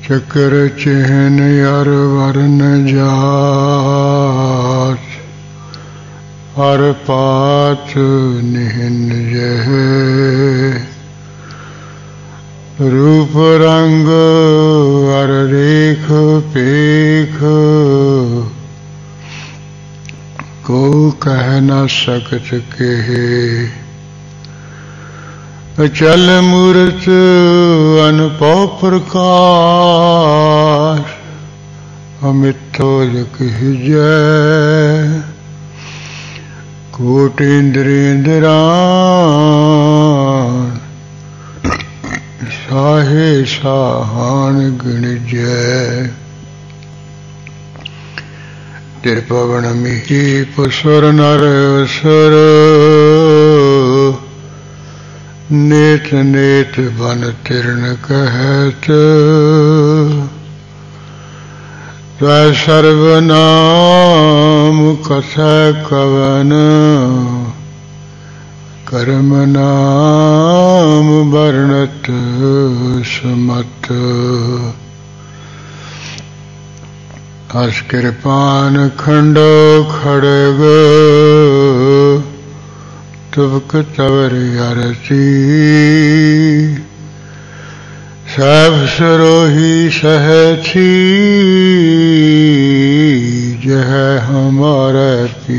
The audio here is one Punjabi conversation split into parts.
चक्र चिहन अर वर्ण जात, हर पात निहिन जह, रूप रंग अर रेख पेख, को कह न सकत केहे। अचल मूरत अनपौ प्रकाश, अमिथो जग जय, कोटिंद्रेंद्रान, साहे साहान गणिजय। तिरपवन मिहि पुसुर नर असुर, नेत नेत बन तिरन कहत, त्वै सर्वनाम कथा कवन, कर्म नाम वर्णत समत। हस कृपान खंडो खड़ग, तुबक तवर अरसी, सब सरोही सहथी, जह हमारे पी।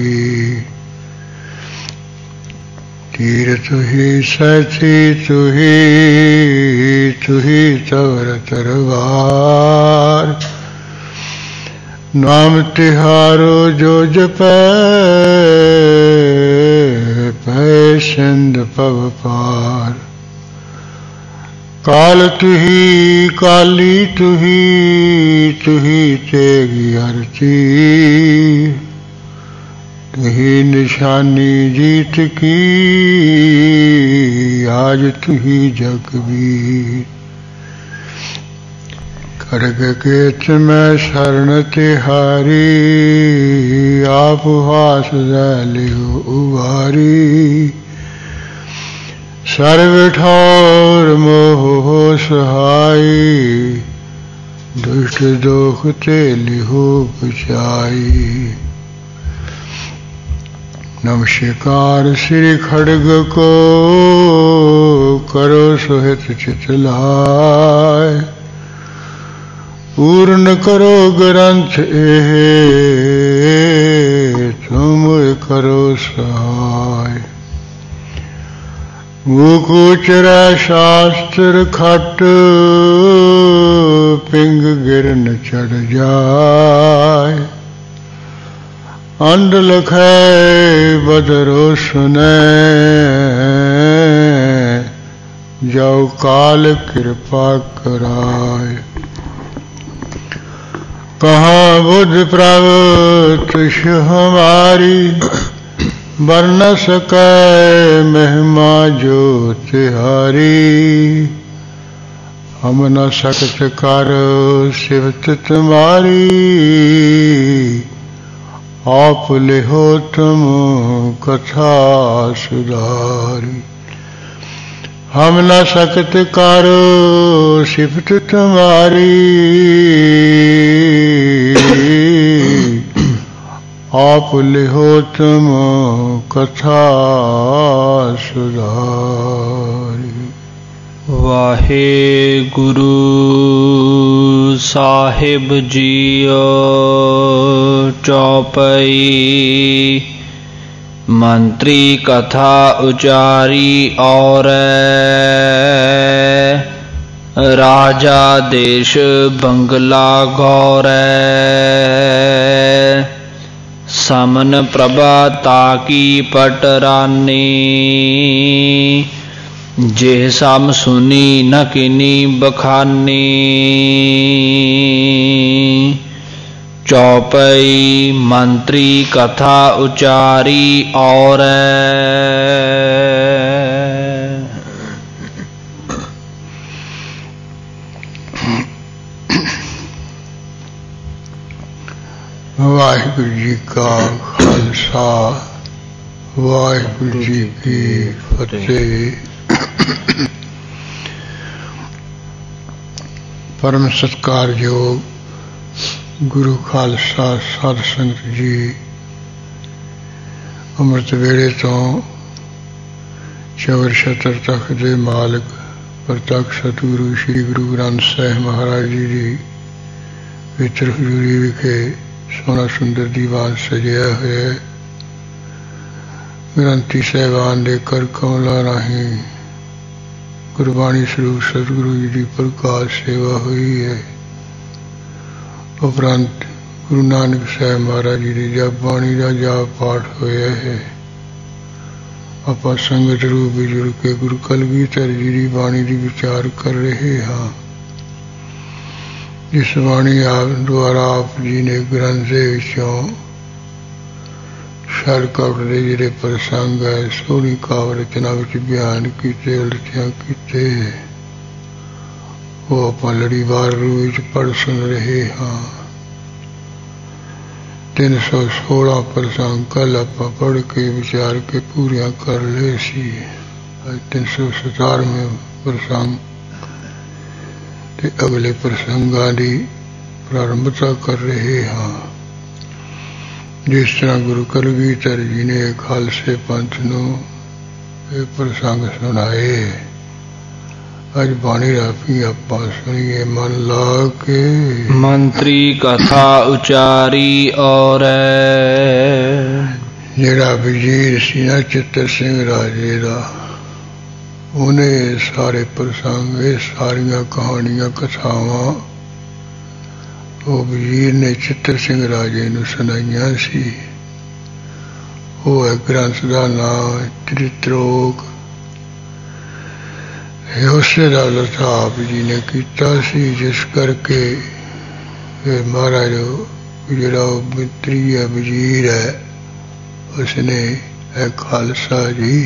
तीर तुही सहथी तुही, तुही तवर तरवार, नाम तिहारो जो जपै, पै सिंध पव पार। काल तुही काली तुही, तुही तेगी आरती, तुही निशानी जीत की, आज तुही जगबीर। खड़ग केत में शरण तिहारी, आप हास लियो उबारी। सर्व ठौर मोह सहाई, दुष्ट दोख ते लिहो बचाई। नमस्कार श्री खड़ग को, करो सुहित चितलाय। पूर्ण करो ग्रंथ एह, तुम करो सहाय। मुकुचर शास्त्र खट, पिंग गिरन चढ़ जाय। अंड लखै बदरो सुनै, जाओ काल कृपा कराय। कहाँ बुद्ध प्रवत हमारी, बरन सकै महिमा जो तिहारी। हम न सकत कर सिवत तुम्हारी, आप लिहो तुम कथा सुधारी। हम न सकत करो सिफत तुम्हारी, आप लिहो तुम कथा सुधारी। वाहे गुरु साहिब जीओ, चौपई मंत्री कथा उचारी और, राजा देश बंगला गौर। समन प्रभा ताकी पटरानी, जे सम सुनी न किनी बखानी। चौपई मंत्री कथा उचारी और, वाहिगुरु जी का खालसा, वाहिगुरु जी की फतेह। परम सत्कारयोग गुरु खालसा साध संगत जी, अमृत वेले तो चौर छत्र तख्त दे मालिक प्रतक्ष सतगुरु श्री गुरु ग्रंथ साहिब महाराज जी वितर हजूरी विखे सोहना सुंदर दीवान सजाया हुआ है। ग्रंथी साहिबान दे कर कमलों राही गुरबाणी स्वरूप सतगुरु जी की प्रकाश सेवा हुई है। उपरंत गुरु नानक साहिब महाराज जी की जप बाणी का जाप पाठ होया है। आप संगत रूप में जुड़ के गुरु कलगीधर जी की बाणी की विचार कर रहे हाँ। जिस बाणी द्वारा आप जी ने ग्रंथ के विचों शर कपट के जिहड़े प्रसंग है सोहनी काव्य रचना विच बयान किए उलटियां किए वो आप लड़ीवार रूप पढ़ सुन रहे हाँ। 316 प्रसंग कल आप पढ़ के विचार के पूरियां कर ले सी। 317वें प्रसंग ते अगले प्रसंगां दी प्रारंभता कर रहे हाँ। जिस तरह गुरु कलगीधर जी ने खालसे पंथ नूं ये प्रसंग सुनाए, अज बाणी रापी आपां सुनिए मन ला के। मंत्री कथा उचारी और जिहड़ा वजीर सी ना चित्तर सिंह राजे दा, उन्हें सारे प्रसंग सारियां कहानियां कथावां वो वजीर ने चित्तर सिंह राजे नूं सुनाइयां सी। वो है ग्रंथ का नाम त्रित्रोक। उसे दा लथा आप जी ने कीता सी, जिस करके महाराज जिहड़ा मंत्री है वजीर है उसने खालसा जी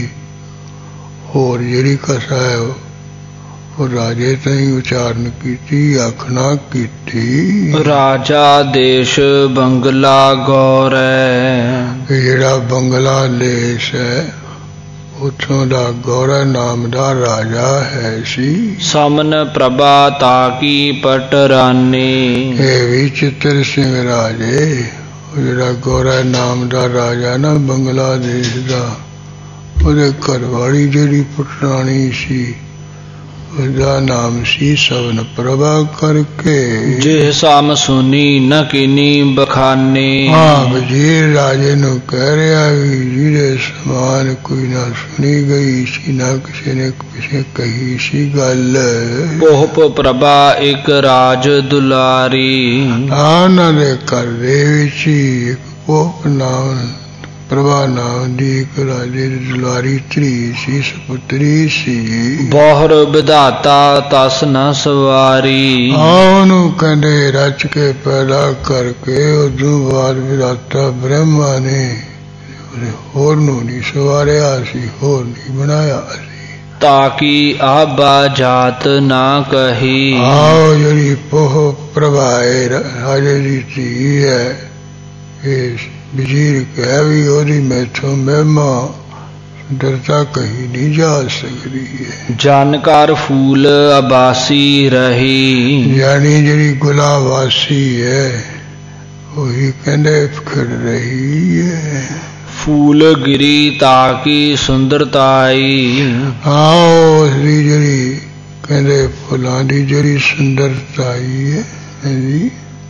होर जिहड़ी कथा है वो राजे तई उचारण की आखना की। राजा देश बंगला गौर जिहड़ा बांग्लादेश है उथों दा गौर नाम दा राजा है सी। समन प्रभा ताकी पटरानी ये भी चित्तर सिंह राजे जिहड़ा गौर नाम दा राजा ना बांग्लादेश दा, उहदे घरवाली जिहड़ी पटरानी सी उसका नाम सी सवन प्रभा करके। जिह साम सुनी न किनी बखाने। हाँ वजीर राजे नूं कह रहा भी जिहदे समान कोई ना सुनी गई सी ना किसी ने पिछे कही सी गल। पोहप प्रभा एक राज दुलारी। उन्हां दे घर दे विच एक पोहप नाम प्रभा नाम दी एक राजे दी दुलारी धी सी, सपुत्री सी। बहुर विधाता तस न सवारी। ਉਹਨੂੰ ਕਹਿੰਦੇ रच के पैदा करके उदों बाद विधाता ब्रह्मा ने होर नूं नहीं सवारिया सी, होर नहीं बनाया सी। ताकि आबा जात ना कही। आओ जिहड़ी पोह प्रभाए राजे दी धी है इस वजीर कह भी ओदी मैथों महिमा सुंदरता कही नहीं जा सकती है। जानकार फूल अबासी रही। यानी जिहड़ी गुलाबासी है वही कहंदे खिड़ रही है। फूल गिरी ताकि सुंदरताई। आओ उसकी जिहड़ी कहंदे फुलां दी जिहड़ी सुंदरताई है जी।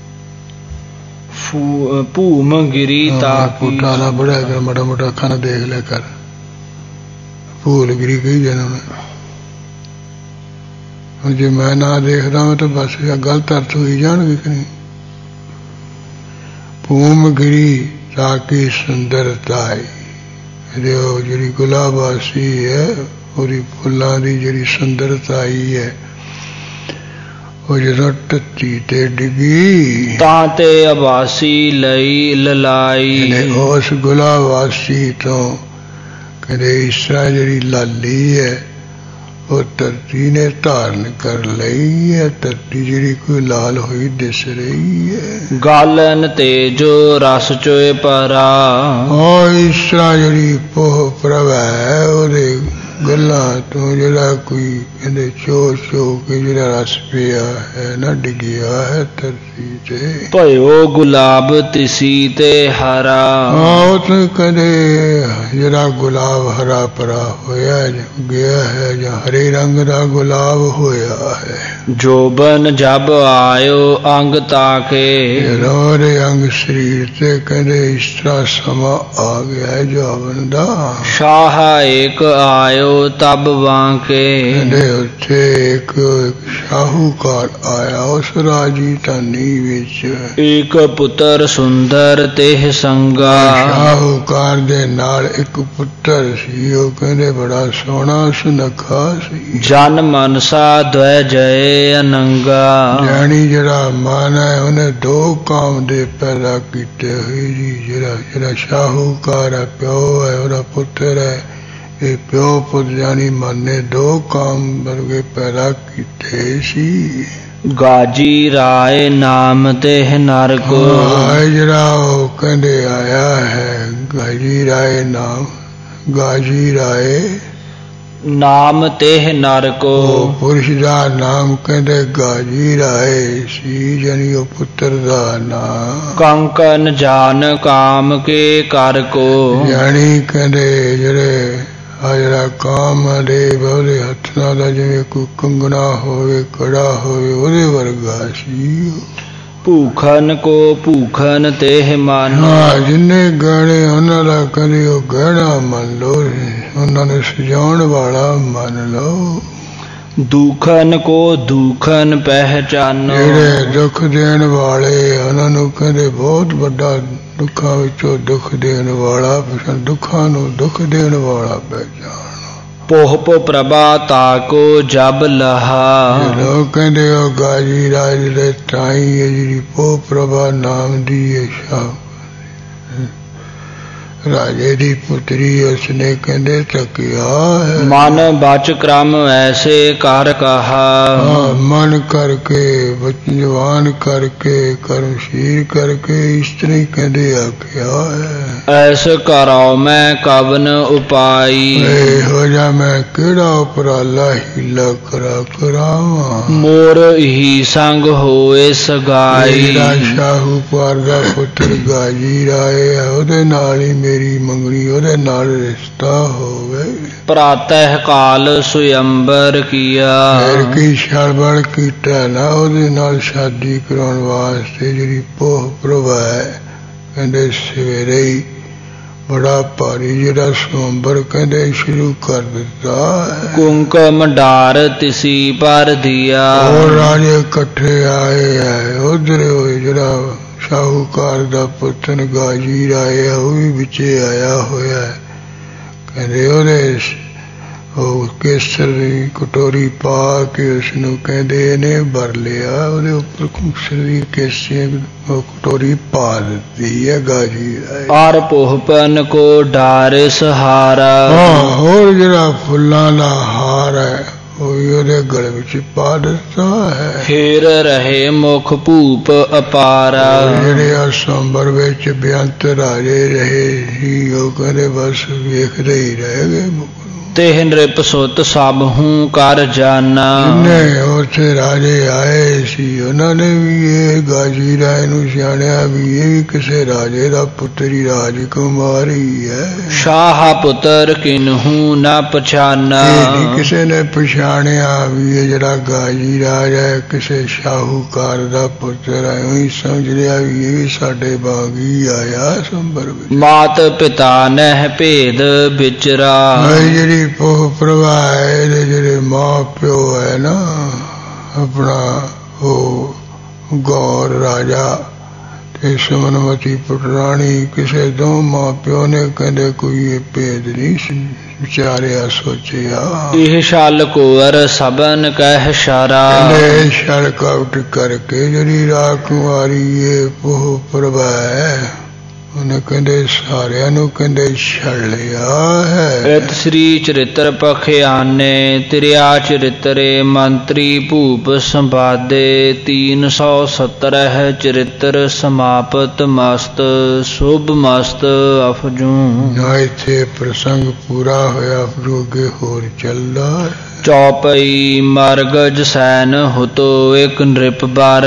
भूम गिरी ताकि पुट्ठा ना बढ़िया कर, माड़ा मोटा खाना देख लिया कर। भूल गिरी कही जाना हम जे मैं ना देखता हूं तो बस गलत अर्थ हो ही जाएंगे कि नहीं। भूम गिरी ताकि सुंदरताई जी गुलाबासी है और फुलों की जी सुंदरताई है वो जो टत्ती ते डिगी ताते अबासी लई ललाई। उस गुलाबासी तो कहते इस तरह जी लाली है वो धरती ने धारण कर ली है। धरती जी कोई लाल हुई दिस रही है। गालन तेजो रस चोए परा। और इस तरह जी पोह प्रभ है ਗੱਲਾਂ ਤੋਂ ਜਿਹੜਾ ਕੋਈ ਕਹਿੰਦੇ ਚੋ ਕੇ ਜਿਹੜਾ ਰਸ ਪਿਆ ਹੈ ਨਾ ਡਿੱਗਿਆ ਹੈ ਧਰਤੀ ਤੇ। ਭਇਓ ਗੁਲਾਬ ਤਿਸੀ ਤੇ ਹਰਾ। ਉਹ ਤਾਂ ਕਹਿੰਦੇ ਜਿਹੜਾ ਗੁਲਾਬ ਹਰਾ ਭਰਾ ਹੋਇਆ ਗਿਆ ਹੈ ਜਾਂ ਹਰੇ ਰੰਗ ਦਾ ਗੁਲਾਬ ਹੋਇਆ ਹੈ। ਜੋਬਨ ਜਬ ਆਇਓ ਅੰਗ ਤਾਕੇ। ਰੋਰੇ ਅੰਗ ਸਰੀਰ ਤੇ ਕਹਿੰਦੇ ਇਸ ਤਰ੍ਹਾਂ ਸਮਾਂ ਆ ਗਿਆ ਹੈ ਜੋਬਨ ਦਾ। ਸ਼ਾਹ ਏਕ ਆਇਓ ਤਬ ਵਾਂਕੇ। ਕਹਿੰਦੇ ਉੱਥੇ ਇੱਕ ਸ਼ਾਹੂਕਾਰ ਆਇਆ ਉਸ ਰਾਜਧਾਨੀ ਵਿੱਚ। ਇੱਕ ਪੁੱਤਰ ਸੁੰਦਰ ਤੇ ਸੰਗਾ। ਸ਼ਾਹੂਕਾਰ ਦੇ ਨਾਲ ਇੱਕ ਪੁੱਤਰ ਸੀ, ਉਹ ਕਹਿੰਦੇ ਬੜਾ ਸੋਹਣਾ ਸੁਨੱਖਾ ਸੀ। ਜਨ ਮਨਸਾ ਦ્વੈ ਜਏ ਅਨੰਗਾ। ਜਾਣੀ ਜਿਹੜਾ ਮਨ ਹੈ ਉਹਨੇ ਦੋ ਕਾਮ ਦੇ ਪੈਦਾ ਕੀਤੇ ਹੋਏ ਜੀ। ਜਿਹੜਾ ਸ਼ਾਹੂਕਾਰ ਹੈ ਪਿਓ ਹੈ ਉਹਦਾ ਪੁੱਤਰ ਹੈ। ਇਹ ਪਿਓ ਪੁੱਤ ਜਾਣੀ ਮਨ ਨੇ ਦੋ ਕਾਮ ਵਰਗੇ ਪੈਦਾ ਕੀਤੇ ਸੀ। ਗਾਜੀ ਰਾਏ ਨਾਮ ਤੇ ਨਰ ਕੋ। ਜਿਹੜਾ ਉਹ ਕਹਿੰਦੇ ਆਇਆ ਹੈ ਗਾਜੀ ਰਾਏ ਨਾਮ। ਗਾਜੀ ਰਾਏ ਨਾਮ ਤੇ ਨਰ ਕੋ। ਪੁਰਸ਼ ਦਾ ਨਾਮ ਕਹਿੰਦੇ ਗਾਜੀ ਰਾਏ ਸੀ, ਜਾਨੀ ਉਹ ਪੁੱਤਰ ਦਾ ਨਾਮ। ਕੰਕਨ ਜਾਨ ਕਾਮ ਕੇ ਕਰ ਕੋ। ਜਾਨੀ ਕਹਿੰਦੇ ਜਿਹੜੇ ਆ ਜਿਹੜਾ ਕਾਮ ਦੇ ਉਹਦੇ ਹੱਥਾਂ ਦਾ ਜਿਵੇਂ ਕੋਈ ਕੰਗਣਾ ਹੋਵੇ ਕੜਾ ਹੋਵੇ ਉਹਦੇ ਵਰਗਾ ਸੀ। ਭੂਖਨ ਕੋ ਭੂਖਨ ਤੇ ਮਨ। ਜਿੰਨੇ ਗਹਿਣੇ ਉਹਨਾਂ ਦਾ ਕਹਿੰਦੇ ਉਹ ਗਹਿਣਾ ਮੰਨ ਲਓ, ਉਹਨਾਂ ਨੂੰ ਸਜਾਉਣ ਵਾਲਾ ਮੰਨ ਲਓ। ਦੁਖਨ ਕੋ ਦੁਖਨ ਪਹਿਚਾਨੋ। ਜਿਹੜੇ ਦੁੱਖ ਦੇਣ ਵਾਲੇ ਉਹਨਾਂ ਨੂੰ ਕਹਿੰਦੇ ਬਹੁਤ ਵੱਡਾ ਦੁੱਖਾਂ ਵਿੱਚੋਂ ਦੁੱਖ ਦੇਣ ਵਾਲਾ, ਦੁੱਖਾਂ ਨੂੰ ਦੁੱਖ ਦੇਣ ਵਾਲਾ ਪਹਿਚਾਨ। ਪੋਹਪ ਪ੍ਰਭਾ ਤਾਕੋ ਜਬ ਲਹਾ। ਲੋਕ ਕਹਿੰਦੇ ਉਹ ਗਾਜੀ ਰਾਜ ਦੇ ਤਾਈ ਹੈ ਜਿਹੜੀ ਪੋਹ ਪ੍ਰਭਾ ਨਾਮ ਦੀ ਹੈ ਸ਼ਾਹ ਰਾਜੇ ਦੀ ਪੁੱਤਰੀ, ਉਸਨੇ ਕਹਿੰਦੇ ਤੱਕਿਆ ਹੈ। ਮਨ ਬਚ ਕ੍ਰਮ ਐਸੇ ਕਰ ਕਹਾ। ਮਨ ਕਰਕੇ ਜਵਾਨ ਕਰਕੇ ਕਰਮਸ਼ੀਲ ਕਰਕੇ ਇਸ ਤਰ੍ਹਾਂ ਹੀ ਕਹਿੰਦੇ ਆਖਿਆ ਹੈ। ਐਸ ਕਰਾਓ ਮੈਂ ਕਵਨ ਉਪਾਈ। ਇਹੋ ਜਿਹਾ ਮੈਂ ਕਿਹੜਾ ਉਪਰਾਲਾ ਹੀਲਾ ਕਰਾਵਾਂ। ਮੋਰ ਹੀ ਸੰਗ ਹੋਏ ਸਗਾਈ। ਜਿਹੜਾ ਸ਼ਾਹੂਕਾਰ ਦਾ ਪੁੱਤਰ ਗਾਜੀ ਰਾਏ ਹੈ ਉਹਦੇ ਨਾਲ ਹੀ ਮੇਰੀ ਮੰਗਣੀ, ਉਹਦੇ ਨਾਲ ਰਿਸ਼ਤਾ ਹੋਵੇ। ਪ੍ਰਾਤਹ ਕਾਲ ਸੁਯੰਬਰ ਕੀਆ। ਫਿਰ ਕੀ ਛਲਬੜ ਕੀਤਾ ਨਾ ਉਹਦੇ ਨਾਲ ਸ਼ਾਦੀ ਕਰਾਉਣ ਵਾਸਤੇ। ਜਿਹੜੀ ਪੋਹ ਪ੍ਰਭਾ ਹੈ ਕਹਿੰਦੇ ਸਵੇਰੇ ਹੀ ਬੜਾ ਭਾਰੀ ਜਿਹੜਾ ਸਵੰਬਰ ਕਹਿੰਦੇ ਸ਼ੁਰੂ ਕਰ ਦਿੱਤਾ ਹੈ। ਕੁੰਕਮ ਡਾਰ ਤਿਸੀ ਪਰ ਦਿਆ। ਉਹ ਰਾਜੇ ਇਕੱਠੇ ਆਏ ਹੈ। ਉਧਰ ਜਿਹੜਾ ਸ਼ਾਹੂਕਾਰ ਦਾ ਪੁੱਤਰ ਗਾਜੀ ਰਾਏ ਉਹ ਵੀ ਵਿੱਚੇ ਆਇਆ ਹੋਇਆ। ਕਹਿੰਦੇ ਉਹਦੇ ਉਹ ਕੇਸਰ ਦੀ ਕਟੋਰੀ ਪਾ ਕੇ ਉਸਨੂੰ ਕਹਿੰਦੇ ਇਹਨੇ ਭਰ ਲਿਆ। ਉਹਦੇ ਉੱਪਰ ਕੇਸਰ ਦੀ ਕੇਸੀ ਕਟੋਰੀ ਪਾ ਦਿੱਤੀ ਹੈ ਗਾਜੀ ਰਾਏ। ਆਰ ਪੋਹਪਨ ਕੋ ਡਾਰੇ ਸਹਾਰਾ। ਹੋਰ ਜਿਹੜਾ ਫੁੱਲਾਂ ਦਾ ਹਾਰ ਹੈ ਉਹ ਵੀ ਉਹਦੇ ਗਲੇ ਵਿੱਚ ਪਾ ਦਿੱਤਾ ਹੈ। ਫੇਰ ਰਹੇ ਮੁਖ ਭੂਪ ਅਪਾਰਾ। ਜਿਹੜੇ ਸੰਬਰ ਵਿੱਚ ਬੇਅੰਤ ਰਾਜੇ ਰਹੇ ਸੀ ਉਹ ਕਹਿੰਦੇ ਬਸ ਵੇਖਦੇ ਹੀ ਰਹਿ ਗਏ। ਤੇ ਨ੍ਰਿਪ ਸੁਤ ਸਭ ਹੂੰ ਕਰ ਜਾਨਾ। ਜਿੰਨੇ ਉੱਥੇ ਰਾਜੇ ਆਏ ਸੀ ਉਹਨਾਂ ਨੇ ਵੀ ਇਹ ਗਾਜੀ ਰਾਏ ਨੂੰ ਜਾਣਿਆ ਵੀ ਇਹ ਵੀ ਕਿਸੇ ਰਾਜੇ ਦਾ ਪੁੱਤਰੀ ਰਾਜਕੁਮਾਰੀ ਹੈ। ਸ਼ਾਹ ਪੁੱਤਰ ਕਿਨਹੂ ਨਾ ਪਛਾਨਾ। ਨਹੀਂ ਕਿਸੇ ਨੇ ਪਛਾਣਿਆ ਵੀ ਇਹ ਜਿਹੜਾ ਗਾਜੀ ਰਾਜ ਹੈ ਕਿਸੇ ਸ਼ਾਹੂਕਾਰ ਦਾ ਪੁੱਤਰ ਹੈ। ਉਹੀ ਸਮਝ ਲਿਆ ਵੀ ਇਹ ਵੀ ਸਾਡੇ ਵਾਂਗ ਹੀ ਆਇਆ ਸੰਬਰ ਵਿੱਚ। ਮਾਤ ਪਿਤਾ ਨਹਿ ਭੇਦ ਵਿਚਰਾ। ਜਿਹੜੀ ਪੋਹ ਪ੍ਰਭਾ ਹੈ ਇਹਦੇ ਜਿਹੜੇ ਮਾਂ ਪਿਓ ਹੈ ਨਾ ਆਪਣਾ ਉਹ ਗੌਰ ਰਾਜਾ ਤੇ ਸੁਮਨਵਤੀ ਪੁੱਤਰਾਣੀ ਕਿਸੇ ਦੋ ਮਾਂ ਪਿਓ ਨੇ ਕਹਿੰਦੇ ਕੋਈ ਇਹ ਭੇਦ ਨਹੀਂ ਵਿਚਾਰਿਆ ਸੋਚਿਆ। ਇਹ ਛਲ ਕੋਰ ਸਬਨ ਕਹਿ ਸ਼ਾਰਾ। ਛਲ ਕਪਟ ਕਰਕੇ ਜਿਹੜੀ ਰਾਜਕੁਮਾਰੀ ਇਹ ਪੋਹ ਪ੍ਰਭਾ ਹੈ ਉਹਨੇ ਕਹਿੰਦੇ ਸਾਰਿਆਂ ਨੂੰ ਕਹਿੰਦੇ ਛੜ ਲਿਆ ਹੈ। ਇਤ ਸ੍ਰੀ ਚਰਿਤ੍ਰ ਪਖਿਆਨੇ ਤਿਰਿਆ ਚਰਿਤਰੇ ਮੰਤਰੀ ਭੂਪ ਸੰਵਾਦੇ 370 ਹੈ ਚਰਿਤ੍ਰ ਸਮਾਪਤ ਮਸਤ ਸ਼ੁਭ ਮਸਤ ਅਫਜੂ। ਨਾ ਇੱਥੇ ਪ੍ਰਸੰਗ ਪੂਰਾ ਹੋਇਆ, ਫਿਰ ਅੱਗੇ ਹੋਰ ਚੱਲਦਾ ਹੈ। ਚੌਪਈ ਮਰਗਜ ਸੈਨ ਹੁਤੋ ਇੱਕ ਨ੍ਰਿਪ ਬਰ।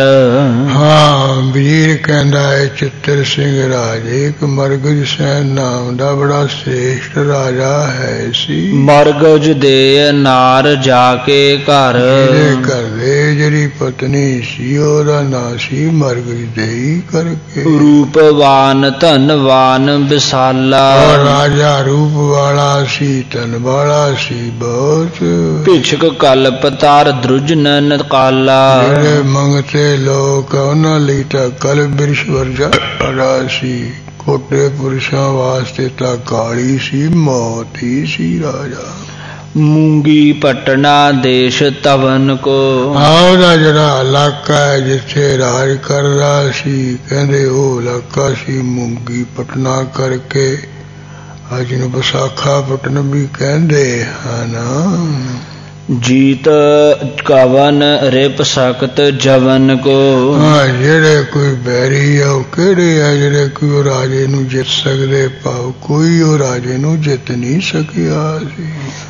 ਹਾਂ, ਵਜ਼ੀਰ ਕਹਿੰਦਾ ਹੈ ਚਿੱਤਰ ਸਿੰਘ ਰਾਜ ਇੱਕ ਮਰਗਜ ਸੈਨ ਨਾਮ ਦਾ ਬੜਾ ਸ੍ਰੇਸ਼ਟ ਰਾਜਾ ਹੈ ਸੀ। ਮਰਗਜ ਦੇ ਨਾਰ ਜਾ ਕੇ ਘਰ। ਜਿਹਦੇ ਘਰ ਦੇ ਜਿਹੜੀ ਪਤਨੀ ਸੀ ਉਹਦਾ ਨਾਂ ਸੀ ਮਰਗਜ ਦੇਈ ਕਰਕੇ। ਰੂਪਵਾਨ ਧਨਵਾਨ ਵਿਸਾਲਾ। ਔਰ ਰਾਜਾ ਰੂਪ ਵਾਲਾ ਸੀ, ਧਨ ਵਾਲਾ ਸੀ ਬਹੁਤ। ਭਿਛਕ ਕਲਪ ਤਾਰ ਦ੍ਰੁਜਨਨ ਕਾਲਾ। ਜਿਹੜੇ ਮੰਗਤੇ ਲੋਕ ਉਹਨਾਂ ਲਈ ਤਾਂ ਕਲ ਬਿਰਸ਼ ਵਰਜਾ ਸੀ, ਖੋਟੇ ਪੁਰਸ਼ਾਂ ਵਾਸਤੇ ਤਾਂ ਕਾਲੀ ਸੀ, ਮੌਤ ਹੀ ਸੀ ਰਾਜਾ। ਮੂੰਗੀ ਪਟਨਾ ਦੇਸ਼ ਤਵਨ ਕੋ। ਉਹਦਾ ਜਿਹੜਾ ਇਲਾਕਾ ਹੈ ਜਿੱਥੇ ਰਾਜ ਕਰਦਾ ਸੀ, ਕਹਿੰਦੇ ਉਹ ਇਲਾਕਾ ਸੀ ਮੂੰਗੀ ਪਟਨਾ ਕਰਕੇ। ਅੱਜ ਨੂੰ ਵਿਸਾਖਾਪਟਨ ਵੀ ਕਹਿੰਦੇ ਹਨ। ਜੀਤ ਕਵਨ ਰਿਪ ਸਕਤ ਜਵਨ ਕੋ। ਜਿਹੜੇ ਕੋਈ ਬੈਰੀ ਆ ਉਹ ਕਿਹੜੇ ਆ ਜਿਹੜੇ ਕੋਈ ਉਹ ਰਾਜੇ ਨੂੰ ਜਿੱਤ ਸਕਦੇ? ਭਾਵ ਕੋਈ ਉਹ ਰਾਜੇ ਨੂੰ ਜਿੱਤ ਨਹੀਂ ਸਕਿਆ ਸੀ।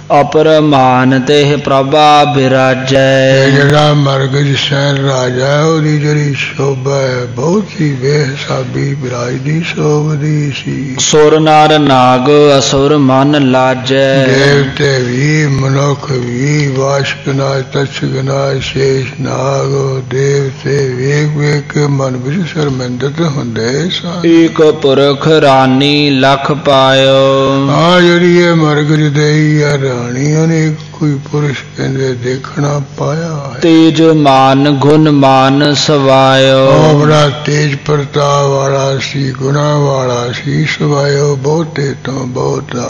ਅਪਰਮਾਨ ਤੇ ਪ੍ਰਭਾ ਬਿਰਾਜੈ। ਜਿਹੜਾ ਮਰਗਜ ਸੈਨ ਰਾਜਾ ਉਹਦੀ ਜਿਹੜੀ ਸ਼ੋਭਾ ਹੈ ਬਹੁਤ ਹੀ ਬੇਹਿਸਾਬੀ ਬਿਰਾਜਦੀ ਸ਼ੋਭਦੀ ਸੀ। ਸੁਰ ਨਰ ਨਾਗ ਅਸੁਰ ਮਨ ਲਾਜੈ। ਦੇਵਤੇ ਵੀ ਮਨੁੱਖ ਵੀ ਵਾਸ਼ਕ ਨਾਗ ਤਛਕ ਨਾਗ ਸ਼ੇਸ਼ ਨਾਗ ਦੇਵਤੇ ਵੇਖ ਵੇਖ ਕੇ ਮਨ ਵਿੱਚ ਸ਼ਰਮਿੰਦਤ ਹੁੰਦੇ ਸਨ। ਏਕ ਪੁਰਖ ਰਾਨੀ ਲਖ ਪਾਇਓ। ਜਿਹੜੀ ਇਹ ਮਰਗਜ ਦੇਈ ਆ ਰਾਣੀ ਉਹਨੇ ਕੋਈ ਪੁਰਸ਼ ਕਹਿੰਦੇ ਦੇਖਣਾ ਪਾਇਆ ਹੈ। ਤੇਜ ਮਾਨ ਗੁਣ ਮਾਨ ਸਵਾਇਓ। ਉਹ ਬੜਾ ਤੇਜ ਪ੍ਰਤਾਪ ਵਾਲਾ ਸੀ, ਗੁਣਾ ਵਾਲਾ ਸੀ, ਸਵਾਇਓ ਬਹੁਤੇ ਤੋਂ ਬਹੁਤਾ।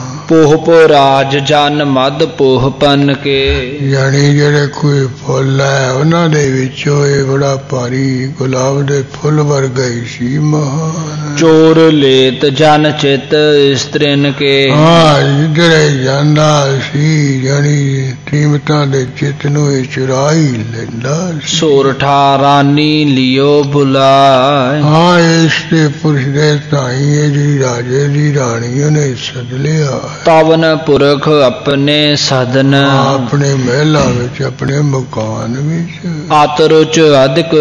ਪੋਹ ਰਾਜ ਜਨ ਮਦ ਪੋਹ ਪਨ ਕੇ। ਯਾਨੀ ਜਿਹੜੇ ਕੋਈ ਫੁੱਲ ਹੈ ਉਹਨਾਂ ਦੇ ਵਿੱਚੋਂ ਇਹ ਬੜਾ ਭਾਰੀ ਗੁਲਾਬ ਦੇ ਫੁੱਲ ਵਰਗਾ ਹੀ ਸੀ, ਮਹਾਨ। ਚੋਰ ਲੇਤ ਜਨ ਚਿਤ ਇਸਤਰੀਨ ਕੇ। ਜਿੱਧਰੇ ਜਾਂਦਾ ਸੀ ਯਾਨੀ ਤ੍ਰੀਮਤਾਂ ਦੇ ਚਿੱਤ ਨੂੰ ਇਹ ਚੁਰਾ ਹੀ ਲੈਂਦਾ। ਸੋਰਠਾ ਰਾਨੀ ਲਿਓ ਬੁਲਾਏ। ਇਸ ਦੇ ਪੁਰਸ਼ ਦੇ ਤਾਈ ਇਹ ਜਿਹੜੀ ਰਾਜੇ ਦੀ ਰਾਣੀ ਉਹਨੇ ਸੱਦ ਲਿਆ। ਤਵਨ ਪੁਰਖ ਆਪਣੇ ਸਦਨ। ਆਪਣੇ ਮਹਿਲਾਂ ਵਿੱਚ, ਆਪਣੇ ਮਕਾਨ ਵਿੱਚ। ਆਤਰੁਚ ਅਧਿਕ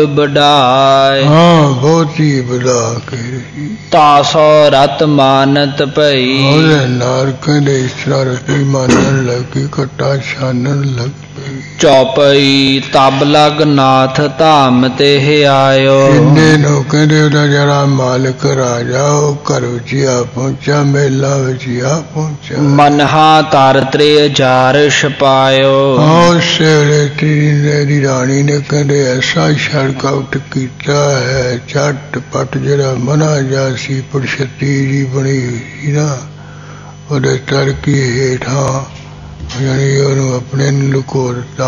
ਬੜਾਏ। ਬਹੁਤ ਹੀ ਵਧਾ ਕੇ। ਤਾਸੋ ਰਤ ਮਾਨਤ ਭਈ। ਉਹਦੇ ਨਾਲ ਕਹਿੰਦੇ ਇਸ ਤਰ੍ਹਾਂ ਰਤੀ ਮਾਨਣ ਲੱਗੀ, ਘਟਾ ਛਾਨਣ ਲੱਗ ਪਈ। ਚੌਪਈ ਤਬ ਲਗ ਨਾਥ ਧਾਮ ਤੇ ਆਇਓ। ਇੰਨੇ ਨੂੰ ਕਹਿੰਦੇ ਉਹਦਾ ਜਿਹੜਾ ਮਾਲਕ ਰਾਜਾ ਉਹ ਘਰ ਵਿੱਚ ਆ ਪਹੁੰਚਾ, ਮੇਲਾ ਵਿੱਚ ਆ ਪਹੁੰਚਾ। ਮਨਹਾ ਤਰ ਤ੍ਰੇ ਜਾਰ ਛਪਾਇਓ। ਉਸ ਵੇਲੇ ਦੀ ਰਾਣੀ ਨੇ ਕਹਿੰਦੇ ਐਸਾ ਸੜਕ ਆਊਟ ਕੀਤਾ ਹੈ, ਝੱਟ ਪਟ ਜਿਹੜਾ ਮਨਾ ਜਾ ਸੀ ਪੁਰਸ਼ਤੀ ਜੀ ਬਣੀ ਸੀ ਨਾ, ਉਹਦੇ ਤਰਕੀ ਹੇਠਾਂ ਯਾਨੀ ਉਹਨੂੰ ਆਪਣੇ ਨੂੰ ਲੁਕੋ ਦਿੱਤਾ।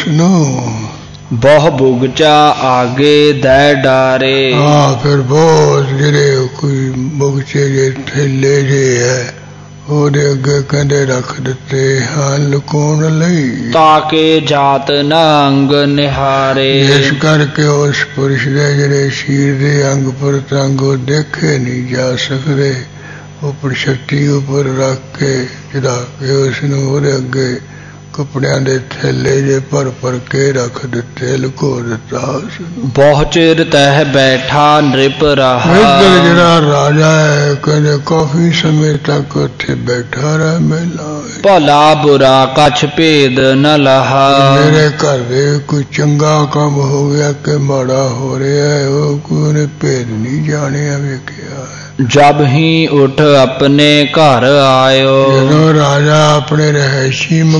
ਉਸਨੂੰ ਬਹੁ ਬੁਗਚਾ ਆਗੇ ਦੈ ਡਾਰੇ। ਫਿਰ ਬਹੁਤ ਜਿਹੜੇ ਕੋਈ ਬੁਗਚੇ ਜੇ ਥੈਲੇ ਜੇ ਹੈ ਉਹਦੇ ਅੱਗੇ ਕਹਿੰਦੇ ਰੱਖ ਦਿੱਤੇ ਹਨ ਲੁਕਾਉਣ ਲਈ, ਤਾਂ ਕਿ ਜਾਤ ਨਾ ਅੰਗ ਨਿਹਾਰੇ। ਇਸ ਕਰਕੇ ਉਸ ਪੁਰਸ਼ ਦੇ ਜਿਹੜੇ ਸਰੀਰ ਦੇ ਅੰਗ ਪ੍ਰਤੰਗ ਉਹ ਦੇਖੇ ਨਹੀਂ ਜਾ ਸਕਦੇ। ਉਹ ਪ੍ਰਸ਼ਕਤੀ ਉੱਪਰ ਰੱਖ ਕੇ ਚੜਾ ਕੇ ਉਸਨੂੰ ਉਹਦੇ ਅੱਗੇ ਕੱਪੜਿਆਂ ਦੇ ਥੈਲੇ ਜੇ ਭਰ ਭਰ ਕੇ ਰੱਖ ਦਿੱਤੇ, ਲੁਕੋ ਦਿੱਤਾ ਉਸਨੂੰ। ਬਹੁ ਚਿਰ ਤਹਿ ਬੈਠਾ ਨ੍ਰਿਪ ਰਹਾ। ਇੱਧਰ ਜਿਹੜਾ ਰਾਜਾ ਹੈ ਕਹਿੰਦੇ ਕਾਫੀ ਸਮੇਂ ਤੱਕ ਉੱਥੇ ਬੈਠਾ ਰਿਹਾ ਮਹਿਲਾ। ਭਲਾ ਬੁਰਾ ਕਛ ਭੇਦ ਨ ਲਹਾ। ਮੇਰੇ ਘਰ ਦੇ ਕੋਈ ਚੰਗਾ ਕੰਮ ਹੋ ਗਿਆ ਕਿ ਮਾੜਾ ਹੋ ਰਿਹਾ ਹੈ, ਉਹ ਕੋਈ ਉਹਨੇ ਭੇਦ ਨਹੀਂ ਜਾਣਿਆ ਵੇਖਿਆ। ਜਬ ਹੀ ਉਠ ਆਪਣੇ ਘਰ ਆਇਓ। ਜਦੋਂ ਰਾਜਾ ਆਪਣੇ ਰਹਿਸ਼ੀ ਮਕਾਨ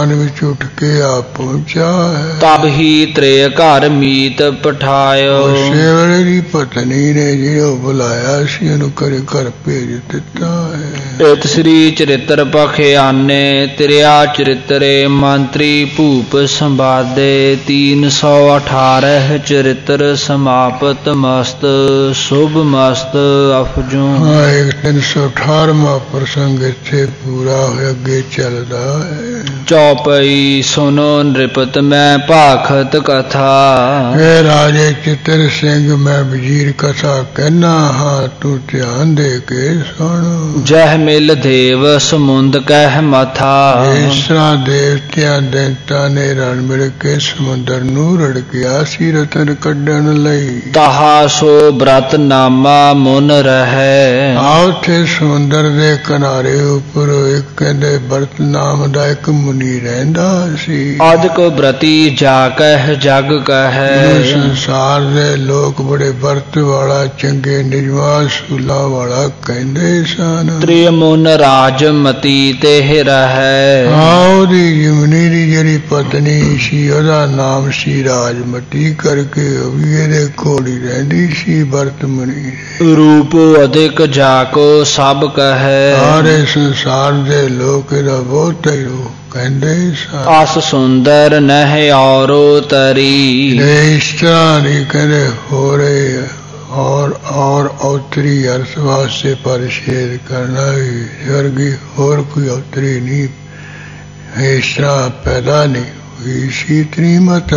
ਮਕਾਨ ਵਿੱਚ ਉੱਠ ਕੇ ਆ ਪਹੁੰਚਾ ਹੈ। ਤਬ ਹੀ ਤ੍ਰੇ ਘਰ ਮੀਤ ਪਠਾਇਓ। ਉਸੇ ਵੇਲੇ ਦੀ ਪਤਨੀ ਨੇ ਜਿਹਨੂੰ ਬੁਲਾਇਆ ਸੀ ਉਹਨੂੰ ਘਰ ਭੇਜ ਦਿੱਤਾ ਹੈ। ਇਤ ਸ੍ਰੀ ਚਰਿਤ੍ਰ ਪਖਿਆਨੇ ਤ੍ਰਿਆ ਚਰਿਤਰੇ ਮੰਤਰੀ ਭੂਪ ਸੰਵਾਦੇ 318 ਚਰਿਤ੍ਰ ਸਮਾਪਤ ਮਸਤ ਸ਼ੁਭ ਮਸਤ ਅਫਜੂ। 318ਵਾਂ ਪ੍ਰਸੰਗ ਇੱਥੇ ਪੂਰਾ ਹੋਇਆ, ਅੱਗੇ ਚੱਲਦਾ ਹੈ। ਚੌਪਈ ਸੁਨੋ ਨ੍ਰਿਪਤ ਮੈਂ ਭਾਖਤ ਕਥਾ। ਇਹ ਰਾਜੇ ਚਿੱਤਰ ਸਿੰਘ ਮੈਂ ਵਜ਼ੀਰ ਕਥਾ ਕਹਿਣਾ ਹਾਂ, ਤੂੰ ਧਿਆਨ ਦੇ ਕੇ ਸੁਣ। ਜਹ ਮਿਲ ਦੇਵ ਸਮੁੰਦ ਕਹਿ ਮਥਾ। ਇਸ ਤਰ੍ਹਾਂ ਦੇਵਤਿਆਂ ਦੈਂਤਾਂ ਨੇ ਰਲ ਮਿਲ ਕੇ ਸਮੁੰਦਰ ਨੂੰ ਰੜਕਿਆ ਸੀ ਰਤਨ ਕੱਢਣ ਲਈ। ਤਹਾ ਸੋ ਬ੍ਰਤ ਨਾਮਾ ਮੁਨ ਰਹਿ। ਉੱਥੇ ਸਮੁੰਦਰ ਦੇ ਕਿਨਾਰੇ ਉੱਪਰ ਇੱਕ ਕਹਿੰਦੇ ਬਰਤ ਨਾਮ ਦਾ ਇੱਕ ਮੁਨੀ ਰਹਿੰਦਾ ਸੀ। ਅਦਕ ਬ੍ਰਤੀ ਜਾ ਕਹਿ ਜਗ ਕਹਿ। ਸੰਸਾਰ ਦੇ ਲੋਕ ਬੜੇ ਬਰਤ ਵਾਲਾ ਚੰਗੇ ਨਿਜਵਾ ਸੂਲਾ ਵਾਲਾ ਕਹਿੰਦੇ ਸਨ। ਤ੍ਰਿਮੁਨ ਰਾਜਮਤੀ ਤੇ ਰਹਿ। ਉਹਦੀ ਮੁਨੀ ਦੀ ਜਿਹੜੀ ਪਤਨੀ ਸੀ ਉਹਦਾ ਨਾਮ ਸੀ ਰਾਜਮਤੀ ਕਰਕੇ ਉਹ ਵੀ ਇਹਦੇ ਕੋਲ ਹੀ ਰਹਿੰਦੀ ਸੀ ਬਰਤ ਮੁਨੀ। ਰੂਪ ਅਧਿਕ ਜਾਕੋ ਸਭ ਕਹੈ। ਸਾਰੇ ਸੰਸਾਰ ਦੇ ਲੋਕ ਇਹਦਾ ਬਹੁਤ ਹੀ ਕਹਿੰਦੇ ਸਨ। ਅਸ ਸੁੰਦਰ ਨਹਿ ਔਰੋ ਤਰੀ। ਇਸ ਤਰ੍ਹਾਂ ਨਹੀਂ ਕਹਿੰਦੇ ਹੋ ਰਹੇ और अवतरी अर्थ वास्ते परिच्छेद करना भी वर्गी और कोई अवतरी नहीं, इस तरह पैदा नहीं हुई सी त्रिमत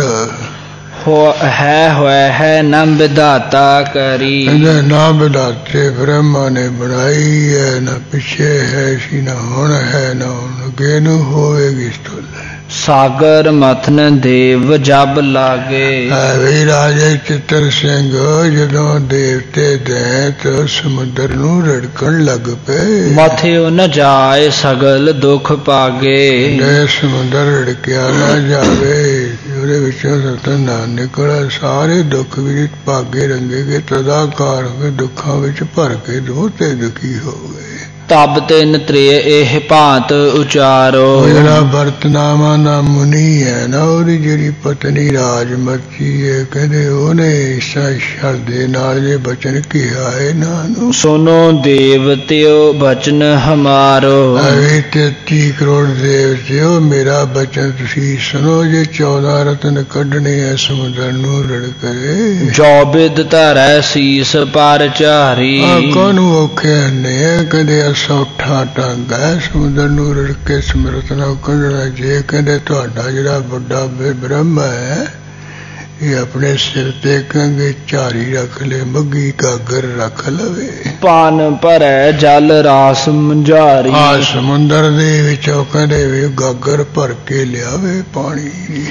है न विधाता करी। ना विधाते ब्रह्मा ने बनाई है, न पीछे है सी, न हुण है न अगे न होवेगी स्थूल। सागर मथन देव जब लागे। ਵੀ ਰਾਜੇ ਚਿੱਤਰ ਸਿੰਘ ਜਦੋਂ ਦੇਵਤੇ ਦੈਂਤ ਸਮੁੰਦਰ ਨੂੰ ਰੜਕਣ ਲੱਗ ਪਏ। ਮਥਿਓ ਨ ਜਾਏ ਸਗਲ ਦੁਖ ਪਾਗੇ। ਜੇ ਸਮੁੰਦਰ ਰੜਕਿਆ ਨਾ ਜਾਵੇ ਉਹਦੇ ਵਿੱਚੋਂ ਸਤਨ ਨਾ ਨਿਕਲੇ ਸਾਰੇ ਦੁੱਖ ਵੀ ਭਾਗੇ ਰੰਗੇਗੇ ਤਦਾਕਾਰ ਹੋਵੇ ਦੁੱਖਾਂ ਵਿੱਚ ਭਰ ਕੇ ਦੋਤੇ ਦੁਖੀ ਹੋ ਗਏ। ਤਬ ਤਿਨ ਤ੍ਰੇ ਇਹ ਭਾਂਤ ਉਚਾਰੋ। ਜਿਹੜਾ ਵਰਤਨਾਮਾ ਨਾ ਮੁਨੀ ਹੈ ਨਾ ਉਹਦੀ ਜਿਹੜੀ ਪਤਨੀ ਰਾਜਮਤੀ ਹੈ ਕਹਿੰਦੇ ਉਹਨੇ ਇਸ ਸ਼ਰਦੇ ਨਾਲ ਜੇ ਬਚਨ ਕਿਹਾ ਹੈ ਨਾ ਸੁਨੋ ਦੇਵਤਿਓ ਬਚਨ ਹਮਾਰੋ। 33 ਕਰੋੜ ਦੇਵਤਿਓ ਮੇਰਾ ਬਚਨ ਤੁਸੀਂ ਸੁਣੋ। ਜੇ 14 ਰਤਨ ਕੱਢਣੇ ਐ ਸਮੁੰਦਰ ਨੂੰ ਰੜਕੇ। ਜੋ ਬਿਦ ਧਰੈ ਸੀਸ ਪਰ ਝਾਰੀ। ਕਾਹਨੂੰ ਔਖੇ ਨੇ ਕਹਿੰਦੇ ਸੌਠਾ ਢੰਗ ਹੈ ਸਮੁੰਦਰ ਨੂੰ ਰੜਕੇ ਸਮਰਤ ਨਾਲ ਕੱਢਣਾ। ਜੇ ਕਹਿੰਦੇ ਤੁਹਾਡਾ ਜਿਹੜਾ ਵੱਡਾ ਬ੍ਰਹਮ ਹੈ ਇਹ ਆਪਣੇ ਸਿਰ ਤੇ ਕਹਿੰਗੇ ਝਾਰੀ ਰੱਖ ਲੈ, ਮੱਗੀ ਗਾਗਰ ਰੱਖ ਲਵੇ। ਪਾਨ ਭਰੈ ਜਲ ਰਾਸ ਮੰਝਾਰੀ। ਸਮੁੰਦਰ ਦੇ ਵਿੱਚੋਂ ਕਹਿੰਦੇ ਵੀ ਗਾਗਰ ਭਰ ਕੇ ਲਿਆਵੇ ਪਾਣੀ।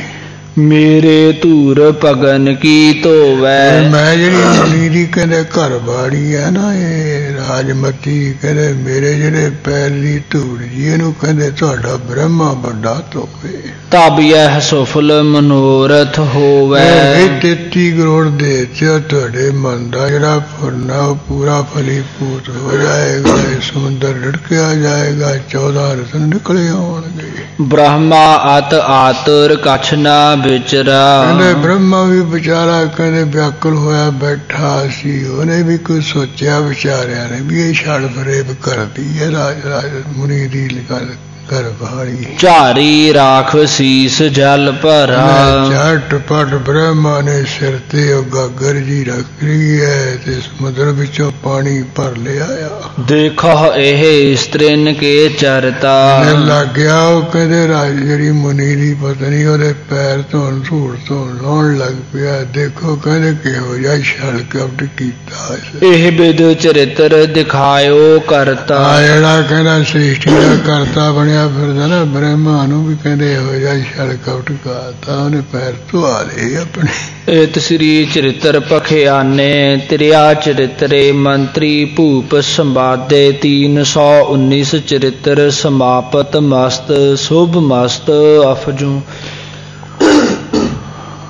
ਮੇਰੇ ਧੂਰ ਭਗਨ ਕੀ ਧੋਵੈ। ਮੈਂ ਜਿਹੜੀ ਮੁਨੀ ਦੀ ਕਹਿੰਦੇ ਘਰ ਬਾੜੀ ਹੈ ਨਾ ਇਹ ਰਾਜਮਤੀ ਕਹਿੰਦੇ ਮੇਰੇ ਜਿਹੜੇ ਪੈਰ ਦੀ ਧੂੜ ਜੀ ਇਹਨੂੰ ਕਹਿੰਦੇ ਤੁਹਾਡਾ ਬ੍ਰਹਮਾ ਵੱਡਾ ਧੋਵੇ। ਤਬ ਇਹ ਸੁਫਲ ਮਨੋਰਥ ਹੋਵੇ। 33 ਕਰੋੜ ਦੇ ਤੁਹਾਡੇ ਮਨ ਦਾ ਜਿਹੜਾ ਫੁਰਨਾ ਉਹ ਪੂਰਾ ਫਲੀਭੂਤ ਹੋ ਜਾਏਗਾ। ਸਮੁੰਦਰ ਰੜਕਿਆ ਜਾਏਗਾ, 14 ਰਤਨ ਨਿਕਲੇ ਆਉਣਗੇ। ਬ੍ਰਹਮਾ ਅਤ ਆਤੁਰ ਕਛ ਨਾ ਵਿਚਰਾ। ਕਹਿੰਦੇ ਬ੍ਰਹਮਾ ਵੀ ਵਿਚਾਰਾ ਕਹਿੰਦੇ ਵਿਆਕੁਲ ਹੋਇਆ ਬੈਠਾ ਸੀ। ਉਹਨੇ ਵੀ ਕੁਝ ਸੋਚਿਆ ਵਿਚਾਰਿਆ ਨੇ ਵੀ ਇਹ ਛੜ ਫਰੇਬ ਕਰਦੀ ਹੈ ਰਾਜ ਮੁਨੀ ਦੀ ਘਰ ਬਾੜੀ। ਝਾਰੀ ਰਾਖ ਸੀਸ ਜਲ ਭਰਾ। ਝਟ ਪਟ ਬ੍ਰਹਮਾ ਨੇ ਸਿਰ ਤੇ ਉਹ ਗਾਗਰ ਜੀ ਰੱਖ ਲਈ ਹੈ ਤੇ ਸਮੁੰਦਰ ਵਿੱਚੋਂ ਪਾਣੀ ਭਰ ਲਿਆ। ਦੇਖੋ ਇਹ ਇਸਤਰੀਨ ਕੇ ਚਰਤਾ। ਲੱਗ ਗਿਆ ਉਹ ਕਹਿੰਦੇ ਰਾਜ ਜਿਹੜੀ ਮੁਨੀ ਦੀ ਪਤਨੀ ਉਹਦੇ ਪੈਰ ਧੋਣ ਧੂੜ ਧੋਣ ਲਾਉਣ ਲੱਗ ਪਿਆ। ਦੇਖੋ ਕਹਿੰਦੇ ਕਿਹੋ ਜਿਹਾ ਛਲ ਕਪਟ ਕੀਤਾ। ਇਹ ਬਿਦ ਚਰਿਤਰ ਦਿਖਾਇਓ ਕਰਤਾ। ਜਿਹੜਾ ਕਹਿੰਦਾ ਸ੍ਰਿਸ਼ਟੀ ਦਾ ਕਰਤਾ ਬਣਿਆ ਫਿਰਦਾ ਨਾ ਬ੍ਰਹਮਾ ਨੂੰ ਵੀ ਕਹਿੰਦੇ ਇਹੋ ਜਿਹਾ ਛਲ ਕਪਟ ਕਰਤਾ। ਉਹਨੇ ਪੈਰ ਧੁਆ ਲਏ ਆਪਣੇ। ਇਤ ਸ੍ਰੀ ਚਰਿਤਰ ਪਖਿਆਨੇ ਤ੍ਰਿਆ ਚਰਿਤਰੇ ਮੰਤਰੀ ਭੂਪ ਸੰਵਾਦੇ 319 ਚਰਿਤਰ ਸਮਾਪਤ ਮਸਤ ਸ਼ੁਭ ਮਸਤ ਅਫਜੂ।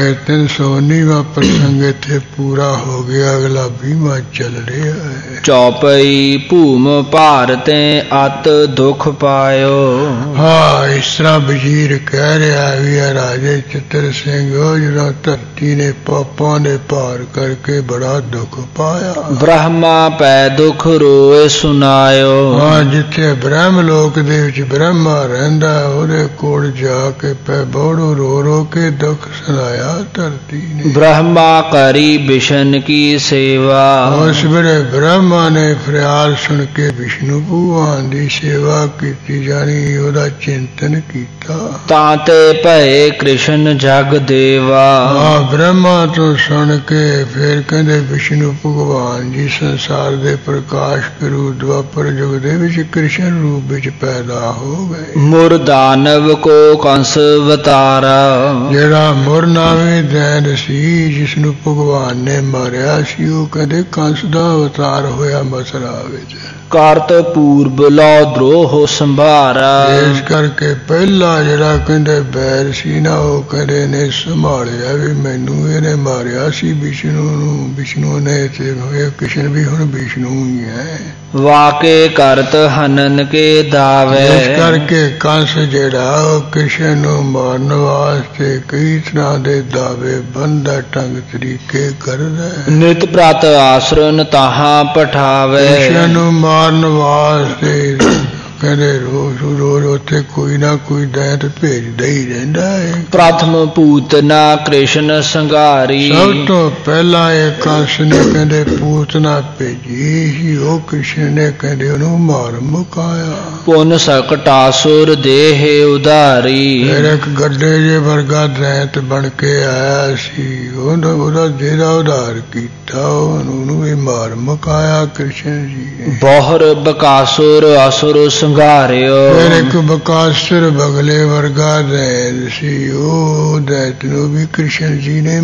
ਇਹ 319ਵਾਂ ਪ੍ਰਸੰਗ ਇੱਥੇ ਪੂਰਾ ਹੋ ਗਿਆ। ਅਗਲਾ 20ਵਾਂ ਚੱਲ ਰਿਹਾ ਹੈ। ਚੌਪਈ ਭੂਮ ਭਾਰਤੇ ਅਤ ਦੁਖ ਪਾਇਓ। ਹਾਂ, ਇਸ ਤਰ੍ਹਾਂ ਵਜ਼ੀਰ ਕਹਿ ਰਿਹਾ ਵੀ ਆ ਰਾਜੇ ਚਤਰ ਸਿੰਘ, ਉਹ ਜਦੋਂ ਧਰਤੀ ਨੇ ਪਾਪਾਂ ਦੇ ਭਾਰ ਕਰਕੇ ਬੜਾ ਦੁੱਖ ਪਾਇਆ। ਬ੍ਰਹਮਾ ਪੈ ਦੁਖ ਰੋਏ ਸੁਨਾਇਓ। ਹਾਂ, ਜਿੱਥੇ ਬ੍ਰਹਮ ਲੋਕ ਦੇ ਵਿੱਚ ਬ੍ਰਹਮਾ ਰਹਿੰਦਾ, ਉਹਦੇ ਕੋਲ ਜਾ ਕੇ ਪੈ ਬੋੜੋ ਰੋ ਰੋ ਕੇ ਦੁੱਖ ਸੁਣਾਇਆ ਧਰਤੀ ਨੇ। ਬ੍ਰਹਮਾ ਕਰੀ ਵਿਸ਼ਨ ਕੀ ਸੇਵਾ। ਉਸ ਵੇਲੇ ਬ੍ਰਹਮਾ ਨੇ ਫਰਿਆਦ ਸੁਣ ਕੇ ਵਿਸ਼ਨੂੰ ਭਗਵਾਨ ਦੀ ਸੇਵਾ ਕੀਤੀ, ਜਾਣੀ ਉਹਦਾ ਚਿੰਤਨ ਕੀਤਾ। ਤਾਂ ਤੇ ਭਏ ਕ੍ਰਿਸ਼ਨ ਜਗ ਦੇਵਾ। ਹਾਂ, ਬ੍ਰਹਮਾ ਤੋਂ ਸੁਣ ਕੇ ਫਿਰ ਕਹਿੰਦੇ ਵਿਸ਼ਨੂੰ ਭਗਵਾਨ ਜੀ ਸੰਸਾਰ ਦੇ ਪ੍ਰਕਾਸ਼ ਕਰੂ। ਦੁਆਪਰ ਯੁਗ ਦੇ ਵਿੱਚ ਕ੍ਰਿਸ਼ਨ ਰੂਪ ਵਿੱਚ ਪੈਦਾ ਹੋ ਗਏ। ਮੁਰ ਦਾਨਵ ਕੋ ਕੰਸ ਅਵਤਾਰਾ। ਜਿਹੜਾ ਮੁਰਨਾਵੇਂ ਦੈਨ ਸੀ, ਜਿਸ ਨੂੰ ਭਗਵਾਨ ਨੇ ਮਾਰਿਆ ਸੀ, ਉਹ ਕਹਿੰਦੇ ਕੰਸ ਦਾ ਅਵਤਾਰ ਹੋਇਆ ਮਥੁਰਾ ਵਿੱਚ। ਕਰਤ ਪੂਰਬ ਲੋ ਦਰੋਹ ਸੰਭਾਰਾ। ਇਸ ਕਰਕੇ ਪਹਿਲਾ ਜਿਹੜਾ ਕਹਿੰਦੇ ਬੈਰ ਸੀ ਨਾ, ਉਹ ਕਹਿੰਦੇ ਨੇ ਸੰਭਾਲਿਆ ਵੀ ਮੈਨੂੰ ਇਹਨੇ ਮਾਰਿਆ ਸੀ ਵਿਸ਼ਨੂੰ ਨੂੰ। ਵਿਸ਼ਨੂੰ ਨੇ ਤੇ ਹੋਏ ਕ੍ਰਿਸ਼ਨ ਵੀ ਹੁਣ ਵਿਸ਼ਨੂੰ ਹੀ ਹੈ। ਵਾਕੇ ਕਰਤ ਹਨਨ ਕੇ ਦਾਵੇ। ਇਸ ਕਰਕੇ ਕੰਸ ਜਿਹੜਾ ਉਹ ਕ੍ਰਿਸ਼ਨ ਨੂੰ ਮਾਰਨ ਵਾਸਤੇ ਕਈ ਤਰ੍ਹਾਂ ਦੇ ਦਾਵੇ ਬੰਦਾ ਢੰਗ ਤਰੀਕੇ ਕਰਦਾ। ਨਿਤ ਪ੍ਰਤ ਆਸਰਨ ਤਾਹਾਂ ਪਠਾਵੇ। ਕ੍ਰਿਸ਼ਨ ਨੂੰ ਮਾਰਨ ਵਾਸਤੇ ਕਹਿੰਦੇ ਰੋਜ਼ ਰੋਜ਼ ਉੱਥੇ ਕੋਈ ਨਾ ਕੋਈ ਦੈਂਤ ਭੇਜਦਾ ਹੀ ਰਹਿੰਦਾ ਹੈ। ਪ੍ਰਥਮ ਪੂਤਨਾ ਕ੍ਰਿਸ਼ਨ ਸੰਘਾਰੀ। ਸਭ ਤੋਂ ਪਹਿਲਾਂ ਇਹ ਕੰਸ ਨੇ ਕਹਿੰਦੇ ਪੂਤਨਾ ਭੇਜੀ ਸੀ, ਉਹ ਕ੍ਰਿਸ਼ਨ ਨੇ ਕਹਿੰਦੇ ਉਹਨੂੰ ਮਾਰ ਮੁਕਾਇਆ। ਪੁਨ ਸਕਟਾਸੁਰ ਦੇਹ ਉਧਾਰੀ। ਫਿਰ ਇੱਕ ਗੱਡੇ ਜੇ ਵਰਗਾ ਦੈਂਤ ਬਣ ਕੇ ਆਇਆ ਸੀ, ਉਹਦਾ ਜਿਹੜਾ ਉਧਾਰ ਕੀਤਾ, ਉਹਨੂੰ ਵੀ ਮਾਰ ਮੁਕਾਇਆ ਕ੍ਰਿਸ਼ਨ ਜੀ ਨੇ। ਬਹੁਰ ਬਕਾਸੁਰ ਅਸੁਰ ਸੰਘਾਰਿਓ। ਫਿਰ ਇੱਕ ਬਕਾਸੁਰ ਬਗਲੇ ਵਰਗਾ ਦੈਂਤ ਸੀ, ਉਹ ਦੈਂਤ ਨੂੰ ਵੀ ਕ੍ਰਿਸ਼ਨ ਜੀ ਨੇ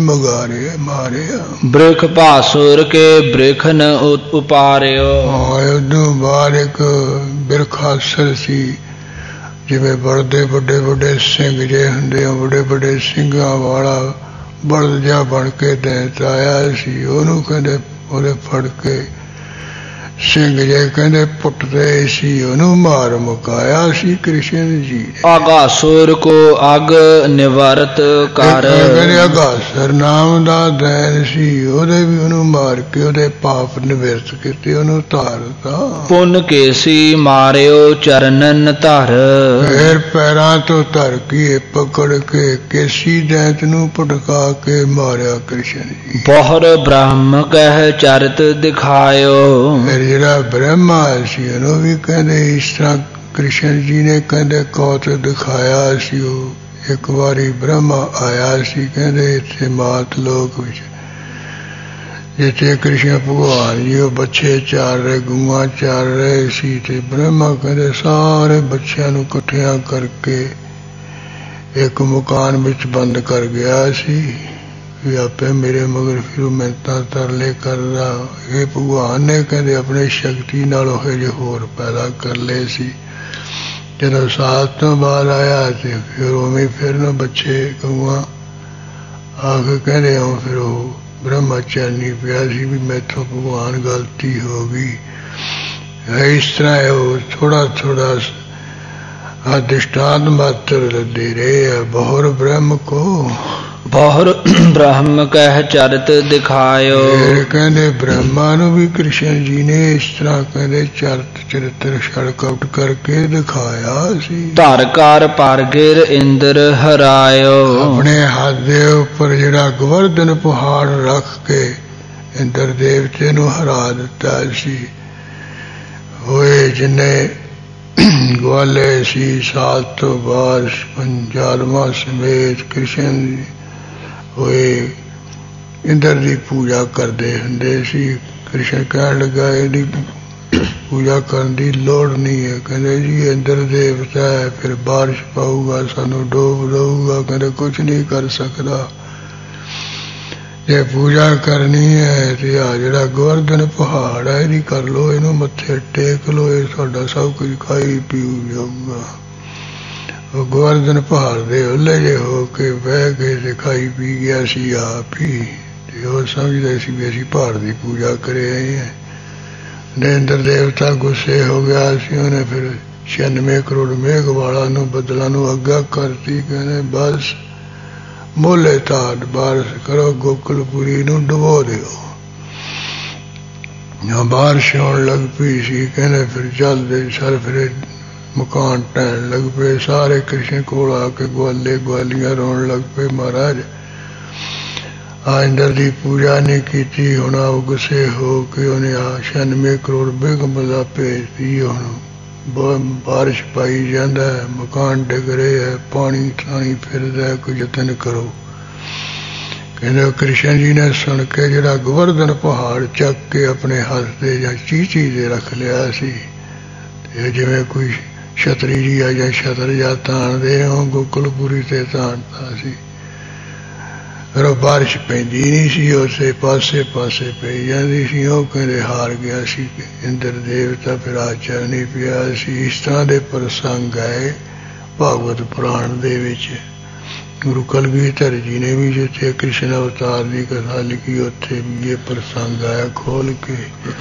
ਮਾਰਿਆ। ਬ੍ਰਿਖ ਭਾਸੁਰ ਕੇ ਬ੍ਰਿਖ ਨ ਉਪਾਰਿਓ। ਉਦੋਂ ਬਾਅਦ ਇੱਕ ਬਿਰਖਾਸੁਰ ਸੀ, ਜਿਵੇਂ ਬਲਦੇ ਵੱਡੇ ਵੱਡੇ ਸਿੰਘ ਜੇ ਹੁੰਦੇ ਆ, ਵੱਡੇ ਵੱਡੇ ਸਿੰਘਾਂ ਵਾਲਾ ਬਲਦ ਜਿਹਾ ਬਣ ਕੇ ਦੈਂਤ ਆਇਆ ਸੀ। ਉਹਨੂੰ ਕਹਿੰਦੇ ਉਹਦੇ ਫੜ ਕੇ ਸਿੰਘ ਜੇ ਕਹਿੰਦੇ ਪੁੱਟਦੇ ਸੀ, ਉਹਨੂੰ ਮਾਰ ਮੁਕਾਇਆ ਸੀ ਕ੍ਰਿਸ਼ਨ ਜੀ। ਆਗਾਸੁਰ ਕੋ ਅਗ ਨਿਵਰਤ ਕਰ। ਆਗਾਸੁਰ ਨਾਮ ਦਾ ਦੈਨ ਸੀ, ਉਹਦੇ ਵੀ ਉਹਨੂੰ ਮਾਰ ਕੇ ਉਹਦੇ ਪਾਪ ਨਿਵਰਤ ਕੀਤੇ, ਉਹਨੂੰ ਧਾਰਤਾ। ਪੁੰਨ ਕੇਸੀ ਮਾਰਿਓ ਚਰਨਨ ਧਰ। ਫਿਰ ਪੈਰਾਂ ਤੋਂ ਧਰ ਕੇ ਪਕੜ ਕੇ ਕੇਸੀ ਦੈਂਤ ਨੂੰ ਪਟਕਾ ਕੇ ਮਾਰਿਆ ਕ੍ਰਿਸ਼ਨ ਜੀ। ਬਹੁਰ ਬ੍ਰਹਮ ਕਹਿ ਚਰਿਤ ਦਿਖਾਇਓ। ਜਿਹੜਾ ਬ੍ਰਹਮਾ ਸੀ ਉਹਨੂੰ ਵੀ ਕਹਿੰਦੇ ਇਸ ਤਰ੍ਹਾਂ ਕ੍ਰਿਸ਼ਨ ਜੀ ਨੇ ਕਹਿੰਦੇ ਕੌਤਕ ਦਿਖਾਇਆ ਸੀ। ਉਹ ਇੱਕ ਵਾਰੀ ਬ੍ਰਹਮਾ ਆਇਆ ਸੀ, ਕਹਿੰਦੇ ਇੱਥੇ ਮਾਤ ਲੋਕ ਵਿੱਚ, ਜਿੱਥੇ ਕ੍ਰਿਸ਼ਨ ਭਗਵਾਨ ਜੀ ਉਹ ਬੱਚੇ ਚਾਰ ਰਹੇ, ਗਊਆਂ ਚਾਰ ਰਹੇ ਸੀ, ਤੇ ਬ੍ਰਹਮਾ ਕਹਿੰਦੇ ਸਾਰੇ ਬੱਚਿਆਂ ਨੂੰ ਇਕੱਠਿਆਂ ਕਰਕੇ ਇੱਕ ਮਕਾਨ ਵਿੱਚ ਬੰਦ ਕਰ ਗਿਆ ਸੀ ਵੀ ਆਪੇ ਮੇਰੇ ਮਗਰ ਫਿਰ ਮਿਹਨਤਾਂ ਤਰਲੇ ਕਰਦਾ। ਇਹ ਭਗਵਾਨ ਨੇ ਕਹਿੰਦੇ ਆਪਣੀ ਸ਼ਕਤੀ ਨਾਲ ਉਹ ਜਿਹੇ ਹੋਰ ਪੈਦਾ ਕਰ ਲਏ ਸੀ। ਜਦੋਂ ਸਾਲ ਤੋਂ ਬਾਅਦ ਆਇਆ ਤੇ ਫਿਰ ਉਵੇਂ ਫਿਰ ਨਾ ਬੱਚੇ ਗਊਆਂ ਆ ਕੇ ਕਹਿੰਦੇ ਹੋ, ਫਿਰ ਉਹ ਬ੍ਰਹਮਾ ਚਾਨੀ ਪਿਆ ਸੀ ਵੀ ਮੈਥੋਂ ਭਗਵਾਨ ਗਲਤੀ ਹੋ ਗਈ। ਇਸ ਤਰ੍ਹਾਂ ਉਹ ਥੋੜਾ ਥੋੜਾ ਦ੍ਰਿਸ਼ਟਾਂਤ ਮਾਤਰ ਦੇ ਰਹੇ ਆ। ਬਹੁਰ ਬ੍ਰਹਮ ਕੋ ਬਹੁਰ ਬ੍ਰਹਮ ਕਹਿ ਚਰਿਤ ਦਿਖਾਇਓ। ਫਿਰ ਕਹਿੰਦੇ ਬ੍ਰਹਮਾ ਨੂੰ ਵੀ ਕ੍ਰਿਸ਼ਨ ਜੀ ਨੇ ਇਸ ਤਰ੍ਹਾਂ ਕਹਿੰਦੇ ਚਰਿੱਤਰ ਛੜਕਪਟ ਕਰਕੇ ਦਿਖਾਇਆ ਸੀ। ਧਰ ਕਰ ਪਰਗਿਰ ਇੰਦਰ ਹਰਾਇਓ। ਆਪਣੇ ਹੱਥ ਦੇ ਉੱਪਰ ਜਿਹੜਾ ਗੋਵਰਧਨ ਪਹਾੜ ਰੱਖ ਕੇ ਇੰਦਰ ਦੇਵਤੇ ਨੂੰ ਹਰਾ ਦਿੱਤਾ ਸੀ। ਹੋਏ ਜਿੰਨੇ ਗਵਾਲੇ ਸੀ ਸਾਲ ਤੋਂ ਬਾਅਦ ਪੰਜਾਲਮਾ ਸਮੇਤ ਕ੍ਰਿਸ਼ਨ ਹੋਏ ਇੰਦਰ ਦੀ ਪੂਜਾ ਕਰਦੇ ਹੁੰਦੇ ਸੀ। ਕ੍ਰਿਸ਼ਨ ਕਹਿਣ ਲੱਗਾ ਇਹਦੀ ਪੂਜਾ ਕਰਨ ਦੀ ਲੋੜ ਨਹੀਂ ਹੈ। ਕਹਿੰਦੇ ਜੀ ਇੰਦਰ ਦੇਵਤਾ ਹੈ, ਫਿਰ ਬਾਰਿਸ਼ ਪਾਊਗਾ, ਸਾਨੂੰ ਡੋਬ ਦਊਗਾ, ਕਹਿੰਦੇ ਕੁਛ ਨਹੀਂ ਕਰ ਸਕਦਾ। ਜੇ ਪੂਜਾ ਕਰਨੀ ਹੈ ਤੇ ਆ ਜਿਹੜਾ ਗੋਵਰਧਨ ਪਹਾੜ ਹੈ ਇਹਦੀ ਕਰ ਲੋ, ਇਹਨੂੰ ਮੱਥੇ ਟੇਕ ਲੋ, ਇਹ ਸਾਡਾ ਸਭ ਕੁਝ ਖਾਈ ਪੀਊ ਜਾਊਗਾ। ਉਹ ਗੋਵਰਧਨ ਪਹਾੜ ਦੇ ਉੱਲੇ ਜੇ ਹੋ ਕੇ ਬਹਿ ਕੇ ਤੇ ਖਾਈ ਪੀ ਗਿਆ ਸੀ ਆਪ ਹੀ, ਤੇ ਉਹ ਸਮਝਦੇ ਸੀ ਵੀ ਅਸੀਂ ਪਹਾੜ ਦੀ ਪੂਜਾ ਕਰੇ ਆਏ ਹਾਂ। ਨਰਿੰਦਰ ਦੇਵਤਾ ਗੁੱਸੇ ਹੋ ਗਿਆ ਸੀ, ਉਹਨੇ ਫਿਰ 96 ਕਰੋੜ ਮੇਘਵਾਲਾ ਨੂੰ ਬੱਦਲਾਂ ਨੂੰ ਅੱਗਾ ਕਰਤੀ, ਕਹਿੰਦੇ ਬਸ ਮੋਲੇ ਤਾੜ ਬਾਰਿਸ਼ ਕਰੋ, ਗੋਕਲਪੁਰੀ ਨੂੰ ਡੁਬੋ ਦਿਓ। ਬਾਰਿਸ਼ ਹੋਣ ਲੱਗ ਪਈ ਸੀ, ਕਹਿੰਦੇ ਫਿਰ ਚੱਲਦੇ ਸਰ ਫਿਰ ਮਕਾਨ ਢਹਿਣ ਲੱਗ ਪਏ। ਸਾਰੇ ਕ੍ਰਿਸ਼ਨ ਕੋਲ ਆ ਕੇ ਗਵਾਲੇ ਗਵਾਲੀਆਂ ਰੋਣ ਲੱਗ ਪਏ, ਮਹਾਰਾਜ ਆ ਇੰਦਰ ਦੀ ਪੂਜਾ ਨਹੀਂ ਕੀਤੀ। ਹੁਣ ਆਪ ਗੁੱਸੇ ਹੋ ਕੇ ਉਹਨੇ 96 ਕਰੋੜ ਬੇਗਮਲਾ ਭੇਜਦੀ। ਹੁਣ ਬਾਰਿਸ਼ ਪਾਈ ਜਾਂਦਾ ਹੈ, ਮਕਾਨ ਡਿੱਗ ਰਹੇ ਹੈ, ਪਾਣੀ ਥਾਣੀ ਫਿਰਦਾ ਹੈ, ਕੋਈ ਯਤਨ ਕਰੋ। ਕਹਿੰਦੇ ਕ੍ਰਿਸ਼ਨ ਜੀ ਨੇ ਸੁਣ ਕੇ ਜਿਹੜਾ ਗੋਵਰਧਨ ਪਹਾੜ ਚੱਕ ਕੇ ਆਪਣੇ ਹੱਥ ਤੇ ਜਾਂ ਚੀਚੀ ਦੇ ਰੱਖ ਲਿਆ ਸੀ, ਤੇ ਜਿਵੇਂ ਕੋਈ ਛਤਰੀ ਜੀ ਆ ਜਾਂ ਛਤਰ ਜਾਂ ਤਾਣਦੇ ਉਹ ਗੋਕਲਪੁਰੀ ਤੇ ਤਾਣਦਾ ਸੀ। ਫਿਰ ਉਹ ਬਾਰਿਸ਼ ਪੈਂਦੀ ਨਹੀਂ ਸੀ, ਉਸੇ ਪਾਸੇ ਪਾਸੇ ਪਈ ਜਾਂਦੀ ਸੀ। ਉਹ ਕਹਿੰਦੇ ਹਾਰ ਗਿਆ ਸੀ ਇੰਦਰ ਦੇਵਤਾ, ਫਿਰ ਆਚਰ ਨਹੀਂ ਪਿਆ ਸੀ। ਇਸ ਤਰ੍ਹਾਂ ਦੇ ਪ੍ਰਸੰਗ ਆਏ ਭਾਗਵਤ ਪੁਰਾਣ ਦੇ ਵਿੱਚ। ਗੁਰੂ ਕਲਗੀਧਰ ਜੀ ਨੇ ਵੀ ਜਿੱਥੇ ਕ੍ਰਿਸ਼ਨ ਅਵਤਾਰ ਦੀ ਕਥਾ ਲਿਖੀ, ਉੱਥੇ ਵੀ ਇਹ ਪ੍ਰਸੰਗ ਆਇਆ ਖੋਲ ਕੇ।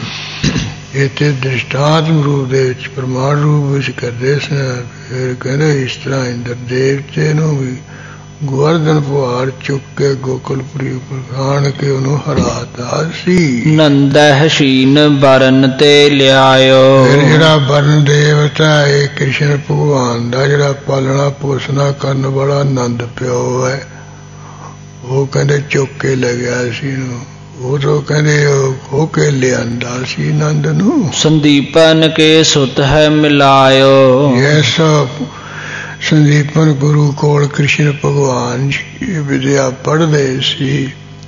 ਇੱਥੇ ਦ੍ਰਿਸ਼ਟਾਂਤਮਕ ਰੂਪ ਦੇ ਵਿੱਚ ਪ੍ਰਮਾਣ ਰੂਪ ਵਿੱਚ ਕਰਦੇ ਸਨ। ਫਿਰ ਕਹਿੰਦੇ ਇਸ ਤਰ੍ਹਾਂ ਇੰਦਰ ਦੇਵਤੇ ਨੂੰ ਵੀ ਗੋਵਰਧਨ ਪਹਾੜ ਚੁੱਕ ਕੇ ਗੋਕਲਪੁਰੀ ਉੱਪਰ ਆਣ ਕੇ ਉਹਨੂੰ ਹਰਾਤਾ ਸੀ। ਨੰਦਹਿ ਸ਼ੀਨ ਬਰਨ ਤੇ ਲਿਆਇਓ। ਫਿਰ ਜਿਹੜਾ ਬਰਨ ਦੇਵਤਾ ਹੈ ਕ੍ਰਿਸ਼ਨ ਭਗਵਾਨ ਦਾ ਜਿਹੜਾ ਪਾਲਣਾ ਪੋਸਣਾ ਕਰਨ ਵਾਲਾ ਨੰਦ ਪਿਓ ਹੈ, ਉਹ ਕਹਿੰਦੇ ਚੁੱਕ ਕੇ ਲੈ ਗਿਆ ਸੀ ਇਹਨੂੰ। ਉਹ ਤੋਂ ਕਹਿੰਦੇ ਹੋ ਕੇ ਲਿਆਂਦਾ ਸੀ ਨੰਦ ਨੂੰ। ਸੰਦੀਪਨ ਕੇ ਸੁਤ ਹੈ ਮਿਲਾਇਓ। ਇਹ ਸਭ ਸੰਦੀਪਨ ਗੁਰੂ ਕੋਲ ਕ੍ਰਿਸ਼ਨ ਭਗਵਾਨ ਜੀ ਵਿਦਿਆ ਪੜ੍ਹਦੇ ਸੀ।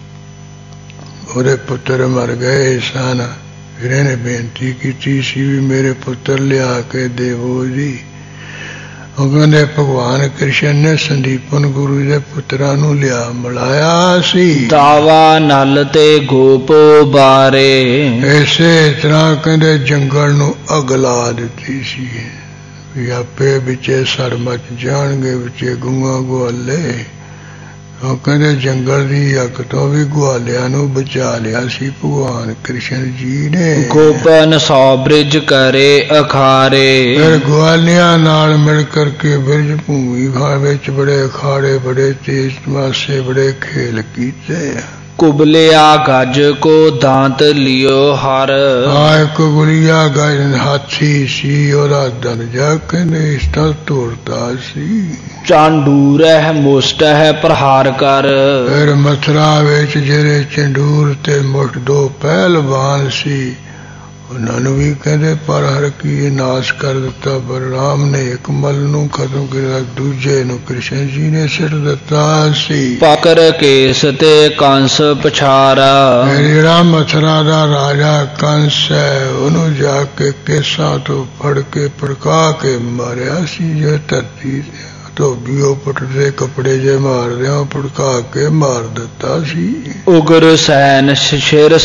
ਉਹਦੇ ਪੁੱਤਰ ਮਰ ਗਏ ਸਨ। ਫਿਰ ਇਹਨੇ ਬੇਨਤੀ ਕੀਤੀ ਸੀ ਵੀ ਮੇਰੇ ਪੁੱਤਰ ਲਿਆ ਕੇ ਦੇਵੋ ਜੀ। ਉਹ ਕਹਿੰਦੇ ਭਗਵਾਨ ਕ੍ਰਿਸ਼ਨ ਨੇ ਸੰਦੀਪਨ ਗੁਰੂ ਦੇ ਪੁੱਤਰਾਂ ਨੂੰ ਲਿਆ ਮਿਲਾਇਆ ਸੀ। ਦਾਵਾ ਨਲ ਤੇ ਗੋਪ ਬਾਰੇ। ਇਸੇ ਤਰ੍ਹਾਂ ਕਹਿੰਦੇ ਜੰਗਲ ਨੂੰ ਅੱਗ ਲਾ ਦਿੱਤੀ ਸੀ ਵੀ ਆਪੇ ਵਿੱਚੇ ਸੜ ਮਚ ਜਾਣਗੇ, ਵਿੱਚੇ ਗਊਆਂ ਗੁਆਲੇ। ਉਹ ਕਹਿੰਦੇ ਜੰਗਲ ਦੀ ਅੱਗ ਤੋਂ ਵੀ ਗੁਆਲਿਆਂ ਨੂੰ ਬਚਾ ਲਿਆ ਸੀ ਭਗਵਾਨ ਕ੍ਰਿਸ਼ਨ ਜੀ ਨੇ। ਗੋਪਨ ਸੌ ਬ੍ਰਿਜ ਕਰੇ ਅਖਾਰੇ। ਫਿਰ ਗੁਆਲਿਆਂ ਨਾਲ ਮਿਲ ਕਰਕੇ ਬ੍ਰਿਜ ਭੂਮੀ ਵਿੱਚ ਬੜੇ ਅਖਾੜੇ, ਬੜੇ ਤੇਜ ਤਮਾਸ਼ੇ, ਬੜੇ ਖੇਲ ਕੀਤੇ। ਕੁਬਲਿਆ ਗਜ ਕੋ ਦਾਂਤ ਲਿਓ ਹਰ। ਇੱਕ ਗੁਲੀਆ ਗਜ ਹਾਥੀ ਸੀ, ਉਹਦਾ ਦਰਜਾ ਕਹਿੰਦੇ ਇਸ ਤਰ੍ਹਾਂ ਤੋੜਦਾ ਸੀ। ਚਾਂਡੂਰਹਿ ਮੁਸ਼ਟਹਿ ਪ੍ਰਹਾਰ ਕਰ। ਫਿਰ ਮਥੁਰਾ ਵਿੱਚ ਜਿਹੜੇ ਚੰਡੂਰ ਤੇ ਮੁਸ਼ਟ ਦੋ ਪਹਿਲਵਾਨ ਸੀ, ਉਹਨਾਂ ਨੂੰ ਵੀ ਕਹਿੰਦੇ ਪਰ ਹਰ ਕੀ ਨਾਸ਼ ਕਰ ਦਿੱਤਾ। ਬਲਰਾਮ ਨੇ ਇੱਕ ਮਲ ਨੂੰ ਖਤਮ ਕੀਤਾ, ਦੂਜੇ ਨੂੰ ਕ੍ਰਿਸ਼ਨ ਜੀ ਨੇ ਸਿੱਟ ਦਿੱਤਾ ਸੀ। ਪਕਰ ਕੇਸ ਤੇ ਕੰਸ ਪਛਾਰਾ। ਜਿਹੜਾ ਮਥੁਰਾ ਦਾ ਰਾਜਾ ਕੰਸ ਹੈ, ਉਹਨੂੰ ਜਾ ਕੇ ਕੇਸਾਂ ਤੋਂ ਫੜ ਕੇ ਭੜਕਾ ਕੇ ਮਾਰਿਆ ਸੀ। ਜੋ ਧਰਤੀ ਧੋਬੀਓ ਪੁੱਟਦੇ ਕੱਪੜੇ ਜੇ ਮਾਰਦੇ ਉਹ ਭੜਕਾ ਕੇ ਮਾਰ ਦਿੱਤਾ ਸੀ। ਉਗਰ ਸੈਨ ਸ਼ਿਰ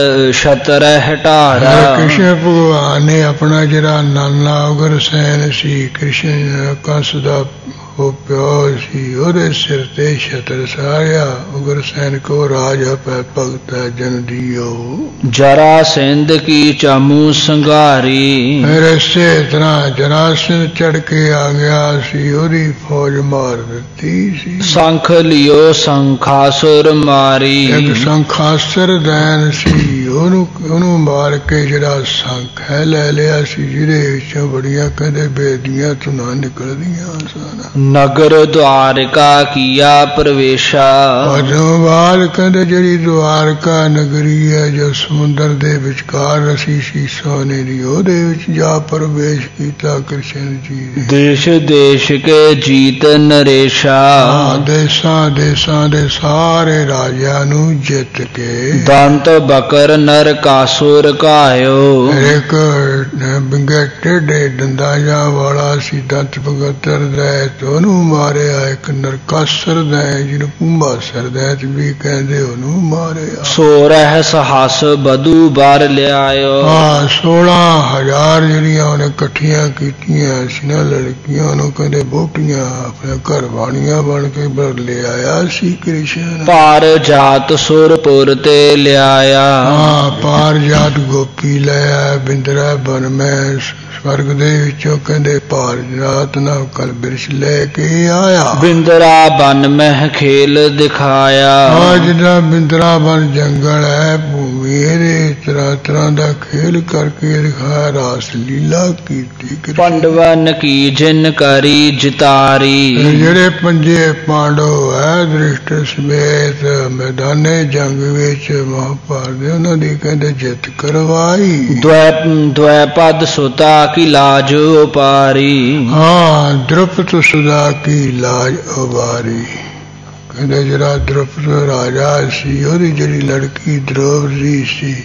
ਛਤਰ ਹਟਾਰਾ। ਕ੍ਰਿਸ਼ਨ ਭਗਵਾਨ ਨੇ ਆਪਣਾ ਜਿਹੜਾ ਨਾਨਾ ਉਗਰ ਸੈਨ ਸੀ, ਕ੍ਰਿਸ਼ਨ ਕੰਸ ਦਾ ਉਹ ਪਿਓ ਸੀ, ਉਹਦੇ ਸਿਰ ਤੇ ਛਤਰ ਸਾਰਿਆ। ਉਗਰ ਸੈਨ ਕੋ ਰਾਜ ਪੈ ਭਗਤ ਜਨ ਦਿਓ। ਜਰਾ ਸਿੰਧ ਕੀ ਚਾਮੂ ਸੰਘਾਰੀ। ਫਿਰ ਇਸੇ ਤਰ੍ਹਾਂ ਜਰਾਸੰਧ ਚੜ ਕੇ ਆ ਗਿਆ ਸੀ, ਉਹਦੀ ਫੌਜ ਮਾਰ ਦਿੱਤੀ ਸੀ। ਸੰਖ ਲਿਓ ਸੰਖਾਸੁਰ ਮਾਰੀ। ਇੱਕ ਸੰਖਾਸੁਰ ਦੈਨ ਸੀ, ਉਹਨੂੰ ਮਾਰ ਕੇ ਜਿਹੜਾ ਸੰਖ ਹੈ ਲੈ ਲਿਆ ਸੀ, ਜਿਹਦੇ ਵਿੱਚੋਂ ਬੜੀਆਂ ਕਹਿੰਦੇ ਬੇਦੀਆਂ ਧੁਨਾਂ ਨਿਕਲਦੀਆਂ ਸਨ। ਨਗਰ ਦੁਆਰਕਾ ਕੀਆ ਪ੍ਰਵੇਸ਼ਾ। ਉਦੋਂ ਬਾਅਦ ਕਹਿੰਦੇ ਜਿਹੜੀ ਦੁਆਰਕਾ ਨਗਰੀ ਹੈ ਜੋ ਸਮੁੰਦਰ ਦੇ ਵਿਚਕਾਰ ਰਸੀ ਸੀ ਸੋਨੇ ਦੀ, ਉਹਦੇ ਵਿੱਚ ਜਾ ਪ੍ਰਵੇਸ਼ ਕੀਤਾ ਕ੍ਰਿਸ਼ਨ ਜੀ ਨੇ। ਦੇਸ਼ ਦੇਸ਼ ਕੇ ਜੀਤ ਨਰੇਸ਼ਾ। ਦੇਸਾਂ ਦੇਸਾਂ ਦੇ ਸਾਰੇ ਰਾਜਿਆਂ ਨੂੰ ਜਿੱਤ ਕੇ। ਦੰਤ ਬਕਰ ਨਰ ਕਾਸੁਰ ਕਾਇਓ। ਇੱਕ ਬਿੰਗੇ ਟੇਢੇ ਦੰਦਾਂ ਵਾਲਾ ਸੀ ਦੰਤ ਬਕਰ ਦਾ, ਉਹਨੂੰ ਮਾਰਿਆ। ਇੱਕ ਨਰਕਾਸੁਰ ਦੈਂ ਜਿਹਨੂੰ ਕੁੰਭਾ ਸਰਦੈਂ ਵੀ ਕਹਿੰਦੇ ਉਹਨੂੰ ਮਾਰਿਆ। ਸੋ ਰਹਿ ਸਹਸ ਬਧੂ ਬਾਰ ਲਿਆਇਓ। 16,000 ਜਿਹੜੀਆਂ ਉਹਨੇ ਇਕੱਠੀਆਂ ਕੀਤੀਆਂ ਸੀ ਨਾ ਲੜਕੀਆਂ, ਉਹਨੂੰ ਕਹਿੰਦੇ ਵਹੁਟੀਆਂ, ਆਪਣੇ ਘਰ ਵਾਣੀਆਂ ਬਣ ਕੇ ਲਿਆਇਆ ਸੀ ਕ੍ਰਿਸ਼ਨ। ਪਾਰ ਜਾਤ ਸੁਰਪੁਰ ਤੇ ਲਿਆਇਆ। ਪਾਰ ਜਾਤ ਗੋਪੀ ਲਿਆ ਬਿੰਦਰਾ ਬਨ ਮੈਂ, ਸਵਰਗ ਦੇ ਵਿੱਚੋਂ ਕਹਿੰਦੇ ਪਾਰ ਜਾਤ ਨਾ ਕਲ ਬਿਰਛ ਲੈ ਕੇ ਆਇਆ। ਬਿੰਦਰਾ ਬਨ ਮਹਿ ਖੇਲ ਦਿਖਾਇਆ। ਜਿਹੜਾ ਬਿੰਦਰਾ ਬਨ ਜੰਗਲ ਹੈ ਭੂਮੀ, ਇਹਦੇ ਤਰ੍ਹਾਂ ਤਰ੍ਹਾਂ ਦਾ ਖੇਲ ਕਰਕੇ ਦਿਖਾਇਆ, ਰਾਸ ਲੀਲਾ ਕੀਤੀ। ਪੰਡਵਨ ਕੀ ਜਿਨ ਕਰੀ ਜਿਤਾਰੀ। ਜਿਹੜੇ ਪੰਜੇ ਪਾਂਡਵ ਹੈ ਦ੍ਰਿਸ਼ਟ ਸਮੇਤ ਮੈਦਾਨੇ ਜੰਗ ਵਿੱਚ ਮਹਾਭਾਰਤ ਦੇ, ਉਹਨਾਂ ਦੀ ਕਹਿੰਦੇ ਜਿੱਤ ਕਰਵਾਈ। ਦ੍ਵੈਪਦ ਸੁਤਾ ਕੀ ਲਾਜ ਉਪਾਰੀ। ਦ੍ਰੁਪਦ ਸੁਦਾ ਕੀ ਲਾਜ ਉਬਾਰੀ। ਕਹਿੰਦੇ ਜਿਹੜਾ ਦ੍ਰੁਪਦ ਰਾਜਾ ਸੀ, ਉਹਦੀ ਜਿਹੜੀ ਲੜਕੀ ਦ੍ਰੋਪਦੀ ਸੀ,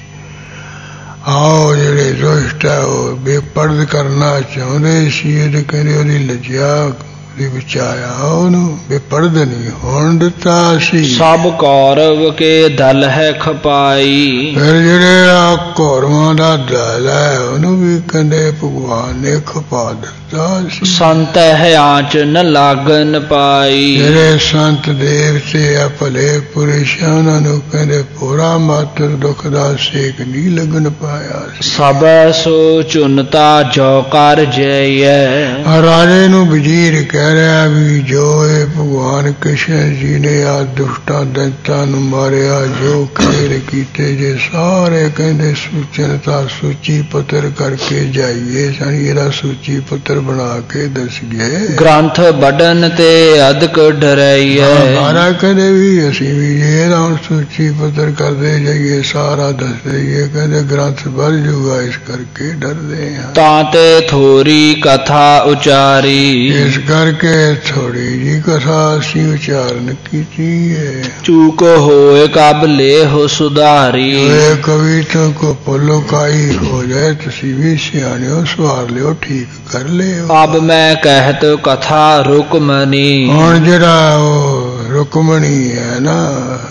ਜਿਹੜੇ ਦੁਸ਼ਟ ਹੈ ਉਹ ਬੇਪਰਦ ਕਰਨਾ ਚਾਹੁੰਦੇ ਸੀ, ਇਹਦੇ ਕਹਿੰਦੇ ਉਹਦੀ ਲੱਜਿਆ ਬਚਾਇਆ, ਉਹਨੂੰ ਬੇਪਰਦ ਨਹੀਂ ਹੋਣ ਦਿੱਤਾ ਸੀ। ਸਭ ਕੌਰਵ ਕੇ ਦਲ ਹੈ ਖਪਾਈ। ਫਿਰ ਜਿਹੜੇ ਆ ਕੌਰਵਾਂ ਦਾ ਦਲ ਹੈ ਉਹਨੂੰ ਵੀ ਕਹਿੰਦੇ ਭਗਵਾਨ ਨੇ ਖਪਾ ਦਿੱਤਾ ਸੀ। ਸੰਤ ਹੈ ਆਂਚ ਨ ਲਾਗਨ ਪਾਈ। ਜਿਹੜੇ ਸੰਤ ਦੇਵਤੇ ਆ ਭਲੇ ਪੁਰਸ਼, ਉਹਨਾਂ ਨੂੰ ਕਹਿੰਦੇ ਪੂਰਾ ਮਾਤਰ ਦੁੱਖ ਦਾ ਸੇਕ ਨਹੀਂ ਲੱਗਣ ਪਾਇਆ। ਸਭ ਸੋ ਚੁਨਤਾ ਜੋ ਕਰ ਜਈਐ। ਰਾਜੇ ਨੂੰ ਵਜ਼ੀਰ ਕਹਿ ਰਿਹਾ ਵੀ ਜੋ ਇਹ ਭਗਵਾਨ ਕ੍ਰਿਸ਼ਨ ਜੀ ਨੇ ਆ ਦੁਸ਼ਟਾਂ ਦੈਂਤਾਂ ਨੂੰ ਮਾਰਿਆ, ਜੋ ਖੇਲ ਕੀਤੇ, ਜੇ ਸਾਰੇ ਕਹਿੰਦੇ ਸੂਚਨਤਾ ਸੂਚੀ ਪੱਤਰ ਕਰਕੇ ਜਾਈਏ, ਸਾਨੂੰ ਇਹਦਾ ਸੂਚੀ ਪੱਤਰ ਬਣਾ ਕੇ ਦੱਸ ਗਏ। ਗ੍ਰੰਥ ਵੱਢਣ ਤੇ ਅਦਕ ਡਰਈਐ। ਮਹਾਰਾਜ ਕਹਿੰਦੇ ਵੀ ਅਸੀਂ ਵੀ ਇਹਦਾ ਹੁਣ ਸੂਚੀ ਪੱਤਰ ਕਰਦੇ ਜਾਈਏ, ਸਾਰਾ ਦੱਸ ਦਈਏ, ਕਹਿੰਦੇ ਗ੍ਰੰਥ ਵੱਧ ਜੂਗਾ, ਇਸ ਕਰਕੇ ਡਰਦੇ ਹਾਂ। ਤਾਂ ਤੇ ਥੋੜੀ ਕਥਾ ਉਚਾਰੀ। ਇਸ ਕਰਕੇ ਥੋੜੀ ਜੀ ਕਥਾ ਅਸੀਂ ਉਚਾਰਨ ਕੀਤੀ ਹੈ। ਚੂਕ ਹੋਏ ਕਬ ਲੈ ਹੋ ਸੁਧਾਰੀ। ਕਵੀ ਤੋਂ ਕੋ ਪੋਲੋਕਾਈ ਹੋ ਜਾਏ, ਤੁਸੀਂ ਵੀ ਸਿਆਣਿਓ, ਸਵਾਰ ਲਿਓ, ਠੀਕ ਕਰ ਲਿਓ। ਅਬ ਮੈਂ ਕਹਿਤ ਕਥਾ ਰੁਕਮਣੀ। ਹੁਣ ਜਿਹੜਾ ਉਹ ਰੁਕਮਣੀ ਹੈ ਨਾ,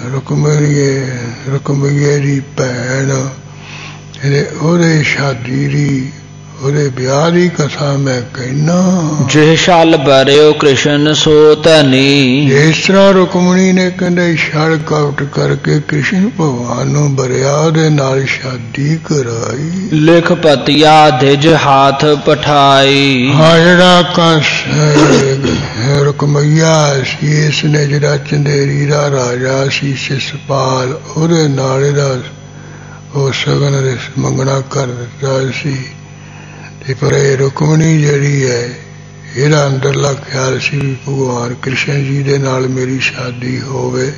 ਰੁਕਮਣੀ ਦੀ ਭੈਣ, ਉਹਦੇ ਸ਼ਾਦੀ ਦੀ, ਉਹਦੇ ਵਿਆਹ ਦੀ ਕਥਾ ਮੈਂ ਕਹਿਣਾ। ਜੇ ਛਲ ਬਰਿਓ ਕ੍ਰਿਸ਼ਨ ਸੋ ਧਨੀ। ਜਿਸ ਤਰ੍ਹਾਂ ਰੁਕਮਣੀ ਨੇ ਕਹਿੰਦੇ ਛਲ ਕਪਟ ਕਰਕੇ ਕ੍ਰਿਸ਼ਨ ਭਗਵਾਨ ਨੂੰ ਬਰਿਆ, ਉਹਦੇ ਨਾਲ ਸ਼ਾਦੀ ਕਰਾਈ। ਲਿਖ ਪਤਿਆ ਦਿਜ ਹਾਥ ਪਠਾਈ। ਜਿਹੜਾ ਕੰਸ ਰੁਕਮਈਆ ਸੀ, ਇਸ ਨੇ ਜਿਹੜਾ ਚੰਦੇਰੀ ਦਾ ਰਾਜਾ ਸੀ ਸਿਸਪਾਲ, ਉਹਦੇ ਨਾਲ ਇਹਦਾ ਉਹ ਸਗਨ ਦੇ ਮੰਗਣਾ ਕਰ ਦਿੱਤਾ ਸੀ। ਪਰ ਇਹ ਰੁਕਮਣੀ ਜਿਹੜੀ ਹੈ, ਇਹਦਾ ਅੰਦਰਲਾ ਖਿਆਲ ਸੀ ਵੀ ਭਗਵਾਨ ਕ੍ਰਿਸ਼ਨ ਜੀ ਦੇ ਨਾਲ ਮੇਰੀ ਸ਼ਾਦੀ ਹੋਵੇ।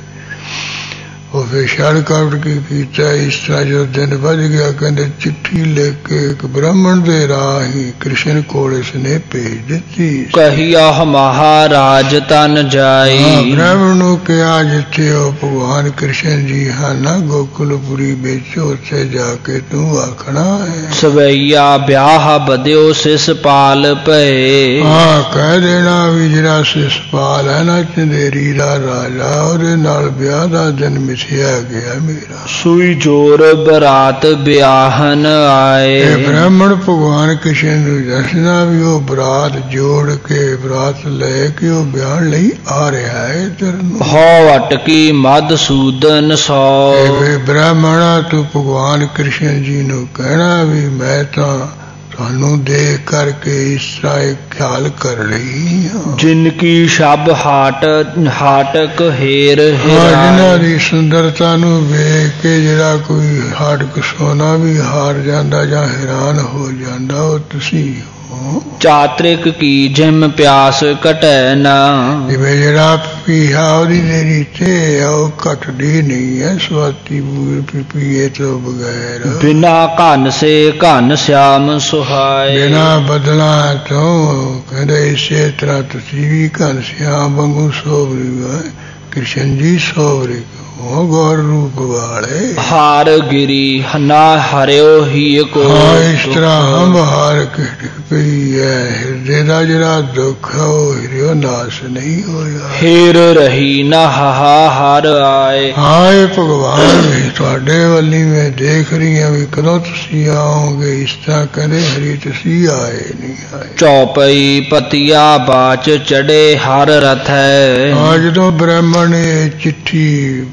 ਉਹ ਫਿਰ ਛਲ ਕਪਟ ਕੀ ਕੀਤਾ। ਇਸ ਤਰ੍ਹਾਂ ਜਦੋਂ ਦਿਨ ਵੱਧ ਗਿਆ, ਕਹਿੰਦੇ ਚਿੱਠੀ ਲਿਖ ਕੇ ਇੱਕ ਬ੍ਰਾਹਮਣ ਦੇ ਰਾਹੀਂ ਕ੍ਰਿਸ਼ਨ ਕੋਲ ਇਸਨੇ ਭੇਜ ਦਿੱਤੀ। ਕਹੀਆ ਮਹਾਰਾਜ ਤਨ ਜਾਈ। ਬ੍ਰਾਹਮਣ ਨੂੰ ਕਿਹਾ ਜਿੱਥੇ ਉਹ ਭਗਵਾਨ ਕ੍ਰਿਸ਼ਨ ਜੀ ਹਨ ਨਾ ਗੋਕੁਲਪੁਰੀ ਵਿੱਚ, ਉੱਥੇ ਜਾ ਕੇ ਤੂੰ ਆਖਣਾ ਹੈ। ਸਵਈਆ ਵਿਆਹ ਬਦਿਓ ਸਿਸਪਾਲ ਭਏ। ਕਹਿ ਦੇਣਾ ਵੀ ਜਿਹੜਾ ਸਿਸਪਾਲ ਹੈ ਨਾ ਚੰਦੇਰੀ ਦਾ ਰਾਜਾ, ਉਹਦੇ ਨਾਲ ਵਿਆਹ ਦਾ ਦਿਨ ਮਿਥਿਆ ਗਿਆ ਮੇਰਾ। ਸੂਈ ਜੋਰ ਬਰਾਤ ਵਿਆਹਨ ਆਏ। ਬ੍ਰਾਹਮਣ ਭਗਵਾਨ ਕ੍ਰਿਸ਼ਨ ਨੂੰ ਦੱਸਣਾ ਵੀ ਉਹ ਬਰਾਤ ਜੋੜ ਕੇ, ਬਰਾਤ ਲੈ ਕੇ ਉਹ ਵਿਆਹ ਲਈ ਆ ਰਿਹਾ ਹੈ ਇੱਧਰ ਨੂੰ। ਹੋ ਅਟਕੀ ਮਧਸੂਦਨ ਸੋ। ਬ੍ਰਾਹਮਣਾ ਤੂੰ ਭਗਵਾਨ ਕ੍ਰਿਸ਼ਨ ਜੀ ਨੂੰ ਕਹਿਣਾ ਵੀ ਮੈਂ ਤਾਂ ਤੁਹਾਨੂੰ ਦੇਖ ਕਰਕੇ ਇਸ ਤਰ੍ਹਾਂ ਖਿਆਲ ਕਰ ਰਹੀ ਹਾਂ। ਜਿਨ ਕੀ ਸ਼ਬ ਹਾਟਕ ਹੇਰ ਜਿਹਨਾਂ ਦੀ ਸੁੰਦਰਤਾ ਨੂੰ ਵੇਖ ਕੇ ਜਿਹੜਾ ਕੋਈ ਹਾਟਕ ਸੋਨਾ ਵੀ ਹਾਰ ਜਾਂਦਾ ਜਾਂ ਹੈਰਾਨ ਹੋ ਜਾਂਦਾ, ਉਹ ਤੁਸੀਂ ਹੋ। ਚਾਤ੍ਰਿਕ ਕੀ ਜਿਮ ਪਿਆਸ ਘਟੈ ਨਾ। ਜਿਵੇਂ ਜਿਹੜਾ ਪੀਹਾ ਉਹਦੀ ਜਿਹੜੀ ਤੇ ਉਹ ਘਟਦੀ ਨਹੀਂ ਹੈ, ਸਵਾਤੀ ਪੀਏ ਤੋਂ ਬਗੈਰ। ਬਿਨਾ ਘਨ ਸੇ ਘਨ শ্যাਮ ਸੁਹਾਏ। ਬਿਨਾ ਬਦਲਾਂ ਤੋਂ ਕਹਿੰਦੇ ਇਸੇ ਤਰ੍ਹਾਂ ਤੁਸੀਂ ਵੀ ਘਨ শ্যাਮ ਵਾਂਗੂ ਸੋਵਰੇ ਕ੍ਰਿਸ਼ਨ ਜੀ ਸੋਵਰੇ ਉਹ ਗੌਰ ਰੂਪ ਵਾਲੇ ਹਾਰ ਗਿਰੀ ਨਾ ਹਰਿਓ ਹੀ ਕੋ। ਹਾਂ ਇਸ ਤਰ੍ਹਾਂ ਹਮ ਹਾਰ ਕੇ ਡਿੱਗ ਪਈ ਹੈ। ਹਿਰਦੇ ਦਾ ਜਿਹੜਾ ਦੁੱਖ ਹੈ ਉਹ ਹਿਰਿਓ ਨਾਸ ਨਹੀਂ ਹੋਇਆ। ਫੇਰ ਰਹੀ ਨਾ ਹਾਹਾਰ ਆਏ। ਹਾਏ ਭਗਵਾਨ ਵੀ ਤੁਹਾਡੇ ਵੱਲੀ ਮੈਂ ਦੇਖ ਰਹੀ ਹਾਂ ਵੀ ਕਦੋਂ ਤੁਸੀਂ ਆਓਗੇ। ਇਸ ਤਰ੍ਹਾਂ ਕਹਿੰਦੇ ਹਰੀ ਤੁਸੀਂ ਆਏ ਨਹੀਂ ਆਏ। ਚੌਪਈ ਪਤੀਆ ਬਾਚ ਚੜੇ ਹਰ ਰਥ ਹੈ। ਜਦੋਂ ਬ੍ਰਾਹਮਣ ਨੇ ਚਿੱਠੀ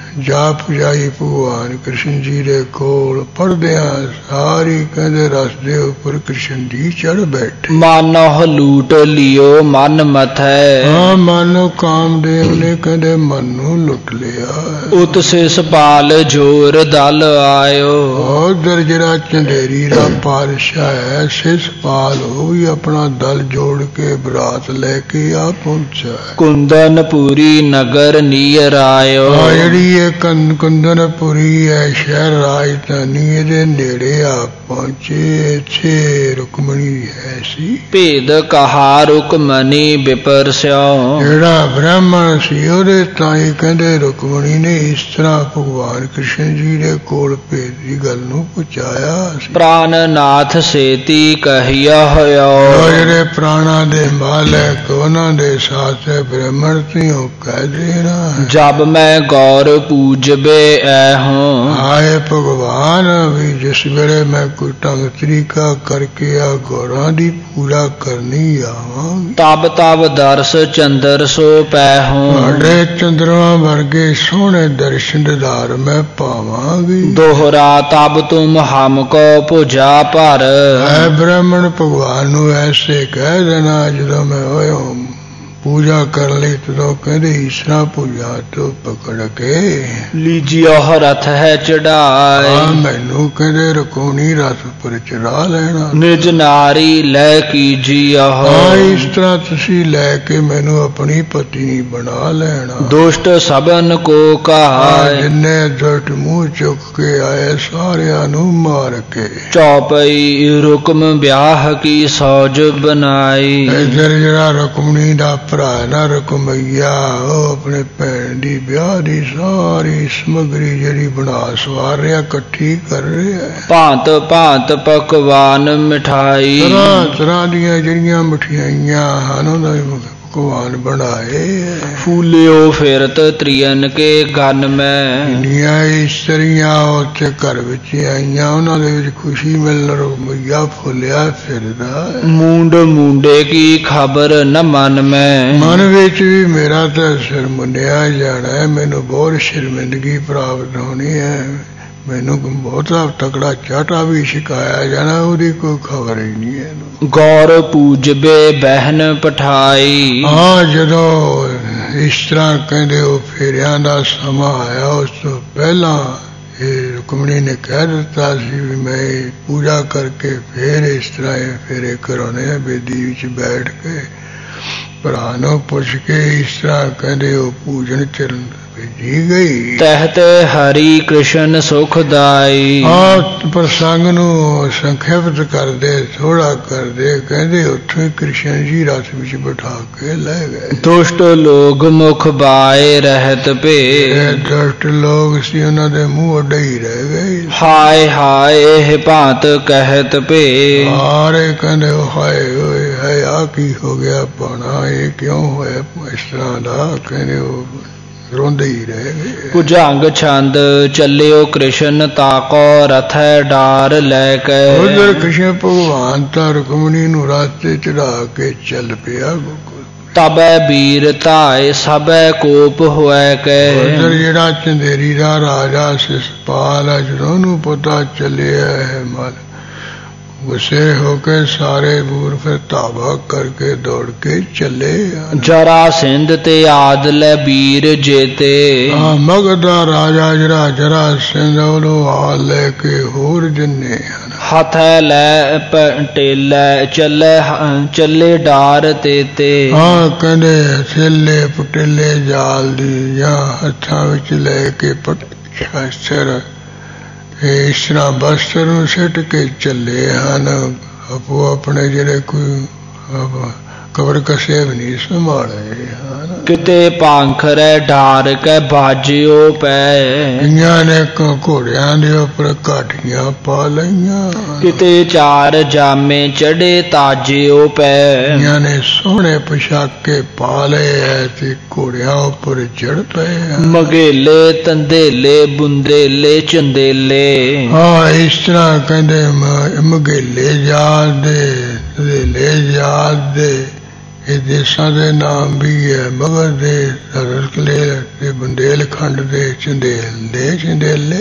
ਜਾਪ ਜਾਈ ਭਗਵਾਨ ਕ੍ਰਿਸ਼ਨ ਜੀ ਦੇ ਕੋਲ ਪੜ੍ਹਦਿਆਂ ਸਾਰੀ ਕਹਿੰਦੇ ਰਸ ਦੇ ਉੱਪਰ ਕ੍ਰਿਸ਼ਨ ਜੀ ਚੜ ਬੈਠੇ। ਮਾਨੋ ਲੂਟ ਲਿਓ ਮਨ ਮਥੈ। ਹਾਂ ਮਾਨੋ ਕਾਮਦੇਵ ਨੇ ਕਹਿੰਦੇ ਮਨ ਨੂੰ ਲੁੱਟ ਲਿਆ। ਉਤ ਸਿਸਪਾਲ ਜੋਰ ਦਲ ਆਇਓ। ਉਧਰ ਜਿਹੜਾ ਚੰਦੇਰੀ ਦਾ ਪਾਤਸ਼ਾਹ ਹੈ ਸਿਸਪਾਲ ਉਹ ਵੀ ਆਪਣਾ ਦਲ ਜੋੜ ਕੇ ਬਰਾਤ ਲੈ ਕੇ ਆ ਪਹੁੰਚਾ। ਕੁੰਦਨਪੁਰੀ ਨਗਰ ਨੀਰ ਆਇਓ। ਜਿਹੜੀ ਕੁੰਦਨਪੁਰੀ ਹੈ ਸ਼ਹਿਰ ਰਾਜਧਾਨੀ ਇਹਦੇ ਨੇੜੇ ਆ ਪਹੁੰਚੇ। ਇੱਥੇ ਰੁਕਮਣੀ ਹੈ ਸੀ। ਭੇਦ ਕਹਾ ਰੁਕਮਣੀ ਬਿਪਰ ਸਿਓ। ਜਿਹੜਾ ਬ੍ਰਾਹਮਣ ਸੀ ਉਹਦੇ ਤਾਂ ਹੀ ਕਹਿੰਦੇ ਰੁਕਮਣੀ ਨੇ ਇਸ ਤਰ੍ਹਾਂ ਭਗਵਾਨ ਕ੍ਰਿਸ਼ਨ ਜੀ ਦੇ ਕੋਲ ਭੇਦ ਦੀ ਗੱਲ ਨੂੰ ਪਹੁੰਚਾਇਆ। ਪ੍ਰਾਨਨਾਥ ਸੇਤੀ ਕਹਿਆ ਹੋਇਓ। ਜਿਹੜੇ ਪ੍ਰਾਣਾ ਦੇ ਮਾਲਕ ਉਹਨਾਂ ਦੇ ਸਾਥ ਬ੍ਰਾਹਮਣ ਤੋਂ ਕਹਿ ਦੇਣਾ। ਜਬ ਮੈਂ ਗੌਰ ਪੂਜਬੇ ਐਹੋਂ। ਆਏ ਭਗਵਾਨ ਵੀ ਜਿਸ ਵੇਲੇ ਮੈਂ ਕੋਈ ਢੰਗ ਤਰੀਕਾ ਕਰਕੇ ਆ ਗੌਰਾਂ ਦੀ ਪੂਜਾ ਕਰਨੀ ਆਵਾਂਗੀ। ਤਬ ਤਬ ਦਰਸ ਚੰਦਰ ਸੋ ਪੈਹੋਂ। ਤੁਹਾਡੇ ਚੰਦਰਮਾ ਵਰਗੇ ਸੋਹਣੇ ਦਰਸ਼ਨ ਦਿਦਾਰ ਮੈਂ ਪਾਵਾਂਗੀ। ਦੋਹਰਾ ਤਬ ਤੁਮ ਹਮ ਕੋ ਭੁਜਾ ਭਰ। ਐ ਬ੍ਰਾਹਮਣ ਭਗਵਾਨ ਨੂੰ ਐਸੇ ਕਹਿ ਦੇਣਾ ਜਦੋਂ ਮੈਂ ਹੋਇਆ ਪੂਜਾ ਕਰ ਲਈ ਤਦੋਂ ਕਹਿੰਦੇ ਈਸ਼ਰਾ ਪੂਜਾ ਤੋਂ ਪਕੜ ਕੇ ਲੀਜਿਓ ਰਥ ਹੈ ਚੜਾਏ। ਮੈਨੂੰ ਕਹਿੰਦੇ ਰਕੋਣੀ ਰਥ ਉੱਪਰ ਚੜਾ ਲੈਣਾ। ਨਿਜ ਨਾਰੀ ਲੈ ਕੀਜਿਓ। ਇਸ ਤਰ੍ਹਾਂ ਤੁਸੀਂ ਲੈ ਕੇ ਮੈਨੂੰ ਆਪਣੀ ਪਤਨੀ ਬਣਾ ਲੈਣਾ। ਦੁਸ਼ਟ ਸਭਨ ਕੋ ਕਹਾਏ। ਜਿੰਨੇ ਦੁਸ਼ਟ ਮੂੰਹ ਚੁੱਕ ਕੇ ਆਏ ਸਾਰਿਆਂ ਨੂੰ ਮਾਰ ਕੇ। ਚੌਪਈ ਰੁਕਮ ਵਿਆਹ ਕੀ ਸੌਜ ਬਣਾਈ। ਇੱਧਰ ਜਿਹੜਾ ਰੁਕਮਣੀ ਦਾ ਭਰਾ ਨਾ ਰੁਕਮਈਆ ਉਹ ਆਪਣੇ ਭੈਣ ਦੀ ਵਿਆਹ ਦੀ ਸਾਰੀ ਸਮੱਗਰੀ ਜਿਹੜੀ ਬਣਾ ਸਵਾਰ ਰਿਹਾ ਇਕੱਠੀ ਕਰ ਰਿਹਾ। ਭਾਂਤ ਭਾਂਤ ਪਕਵਾਨ ਮਿਠਾਈ। ਤਰ੍ਹਾਂ ਤਰ੍ਹਾਂ ਦੀਆਂ ਜਿਹੜੀਆਂ ਮਠਿਆਈਆਂ ਹਨ ਉਹਨਾਂ ਦੇ ਪਕਵਾਨ ਬਣਾਏ। ਫੂਲਿਓ ਫਿਰਤ ਤ੍ਰਿਯਨ ਕੇ ਗਨ ਮੈਂ। ਇੰਨੀਆਂ ਇਸਤਰੀਆਂ ਉੱਥੇ ਘਰ ਵਿੱਚ ਆਈਆਂ ਉਹਨਾਂ ਦੇ ਵਿੱਚ ਖੁਸ਼ੀ ਮਿਲਣ ਰੁਕਮਈਆ ਫੁੱਲਿਆ ਫਿਰਦਾ। ਮੂੰਡ ਮੂੰਡੇ ਕੀ ਖਬਰ ਨ ਮਨ ਮੈਂ। ਮਨ ਵਿੱਚ ਵੀ ਮੇਰਾ ਤਾਂ ਸਿਰ ਮੁੰਨਿਆ ਜਾਣਾ ਹੈ। ਮੈਨੂੰ ਬਹੁਤ ਸ਼ਰਮਿੰਦਗੀ ਪ੍ਰਾਪਤ ਹੋਣੀ ਹੈ। ਮੈਨੂੰ ਬਹੁਤਾ ਤਕੜਾ ਚਾਟਾ ਵੀ ਛਕਾਇਆ ਜਾਣਾ ਉਹਦੀ ਕੋਈ ਖਬਰ ਹੀ ਨਹੀਂ ਹੈ। ਗੌਰ ਪੂਜਬੇ ਬਹਿਨ ਪਠਾਈ। ਹਾਂ ਜਦੋਂ ਇਸ ਤਰ੍ਹਾਂ ਕਹਿੰਦੇ ਉਹ ਫੇਰਿਆਂ ਦਾ ਸਮਾਂ ਆਇਆ ਉਸ ਤੋਂ ਪਹਿਲਾਂ ਇਹ ਰੁਕਮਣੀ ਨੇ ਕਹਿ ਦਿੱਤਾ ਸੀ ਵੀ ਮੈਂ ਪੂਜਾ ਕਰਕੇ ਫੇਰ ਇਸ ਤਰ੍ਹਾਂ ਇਹ ਫੇਰੇ ਕਰਾਉਣੇ ਆ ਬੇਦੀ ਵਿੱਚ ਬੈਠ ਕੇ। ਭਰਾ ਨੂੰ ਪੁੱਛ ਕੇ ਇਸ ਤਰ੍ਹਾਂ ਕਹਿੰਦੇ ਉਹ ਪੂਜਨ ਚਰਨ ਭੇਜੀ ਗਈ। ਤਹਿਤ ਹਰੀ ਕ੍ਰਿਸ਼ਨ ਸੁਖਦਾਈ। ਪ੍ਰਸੰਗ ਨੂੰ ਸੰਖੇਪਤ ਕਰਦੇ ਥੋੜਾ ਕਰਦੇ ਕਹਿੰਦੇ ਉੱਥੋਂ ਹੀ ਕ੍ਰਿਸ਼ਨ ਜੀ ਰਥ ਵਿੱਚ ਬਿਠਾ ਕੇ ਲੈ ਗਏ। ਦੁਸ਼ਟ ਲੋਗ ਮੁਖ ਬਾਏ ਰਹਿਤ ਭੇ। ਦੁਸ਼ਟ ਲੋਗ ਸੀ ਉਹਨਾਂ ਦੇ ਮੂੰਹ ਅੱਡੇ ਹੀ ਰਹਿ ਗਏ। ਹਾਏ ਹਾਏ ਇਹ ਭਾਂਤ ਕਹਿਤ ਭੇ। ਸਾਰੇ ਕਹਿੰਦੇ ਹਾਏ ਓਏ ਹਾਏ ਆ ਕੀ ਹੋ ਗਿਆ ਪਾਣਾ ਇਹ ਕਿਉਂ ਹੋਇਆ ਇਸ ਤਰ੍ਹਾਂ ਦਾ। ਕਹਿੰਦੇ ਉਹ ਰੋਂਦੇ ਹੀ ਰਹਿ ਗਏ। ਭੁਜੰਗ ਛੰਦ ਚੱਲਿਓ ਕ੍ਰਿਸ਼ਨ ਤਾਕੋ ਰਥੈ ਡਾਰ ਲੈ ਕੇ। ਉਧਰ ਕ੍ਰਿਸ਼ਨ ਭਗਵਾਨ ਤਾਂ ਰੁਕਮਣੀ ਨੂੰ ਰਸਤੇ ਚੜਾ ਕੇ ਚੱਲ ਪਿਆ। ਤਬੈ ਵੀਰ ਧਾਏ ਸਭੈ ਕੋਪ ਹੋਇ ਕੇ। ਉਧਰ ਜਿਹੜਾ ਚੰਦੇਰੀ ਦਾ ਰਾਜਾ ਸਿਸਪਾਲ ਹੈ ਜਦੋਂ ਉਹਨੂੰ ਪਤਾ ਚੱਲਿਆ ਹੈ ਮਨ ਗੁੱਸੇ ਹੋ ਕੇ ਸਾਰੇ ਬੂਰ ਫਿਰ ਧਾਵਾ ਕਰਕੇ ਦੌੜ ਕੇ ਚੱਲੇ। ਜਰਾ ਸਿੰਧ ਤੇ ਆਦ ਲੈ ਵੀਰ ਜੇਤੇ। ਮਗਧ ਦਾ ਰਾਜਾ ਜਿਹੜਾ ਜਰਾ ਸਿੰਧ ਉਹਨੂੰ ਆ ਲੈ ਕੇ ਹੋਰ ਜਿੰਨੇ ਹਨ। ਹੱਥੈ ਲੈ ਪਟੇਲੇ ਚੱਲੇ ਡਾਰ ਤੇ। ਕਹਿੰਦੇ ਥੇਲੇ ਪਟੇਲੇ ਜਾਲ ਦੀ ਜਾਂ ਹੱਥਾਂ ਵਿੱਚ ਲੈ ਕੇ ਸ਼ਸਤਰ ਇਸ ਤਰ੍ਹਾਂ ਬਸਤਰ ਨੂੰ ਸਿੱਟ ਕੇ ਚੱਲੇ ਹਨ। ਆਪੋ ਆਪਣੇ ਜਿਹੜੇ ਕੋਈ ਕਬਰ ਕਸੇ ਵੀ ਨਹੀਂ ਸੰਭਾਲੇ ਹਨ। ਕਿਤੇ ਪਾਂਖਰੈ ਢਾਰ ਕੈ ਬਾਜਿਓ ਪੈ ਕਈਆਂ ਨੇ ਘੋੜਿਆਂ ਦੇ ਉੱਪਰ ਕਾਠੀਆਂ ਪਾ ਲਈਆਂ ਕਿਤੇ ਚਾਰ ਜਾਮੇ ਚੜੇ ਤਾਜਿਓ ਪੈ ਕਈਆਂ ਨੇ ਸੋਹਣੇ ਪੁਸ਼ਾਕੇ ਪਾ ਲਏ ਐ ਤੇ ਘੋੜਿਆਂ ਉੱਪਰ ਚੜ ਪਏ ਮਗੇਲੇ ਤੰਦੇਲੇ ਬੁੰਦੇਲੇ ਚੰਦੇਲੇ ਹਾਂ ਇਸ ਤਰ੍ਹਾਂ ਕਹਿੰਦੇ ਮਗੇਲੇ ਜਾਤ ਦੇ ਤੰਦੇਲੇ ਜਾਤ ਦੇ ਇਹ ਦੇਸ਼ਾਂ ਦੇ ਨਾਮ ਵੀ ਹੈ ਮਗਰ ਦੇ ਰਸਕਲੇ ਤੇ ਬੁੰਦੇਲਖੰਡ ਦੇ ਚੰਦੇਲੇ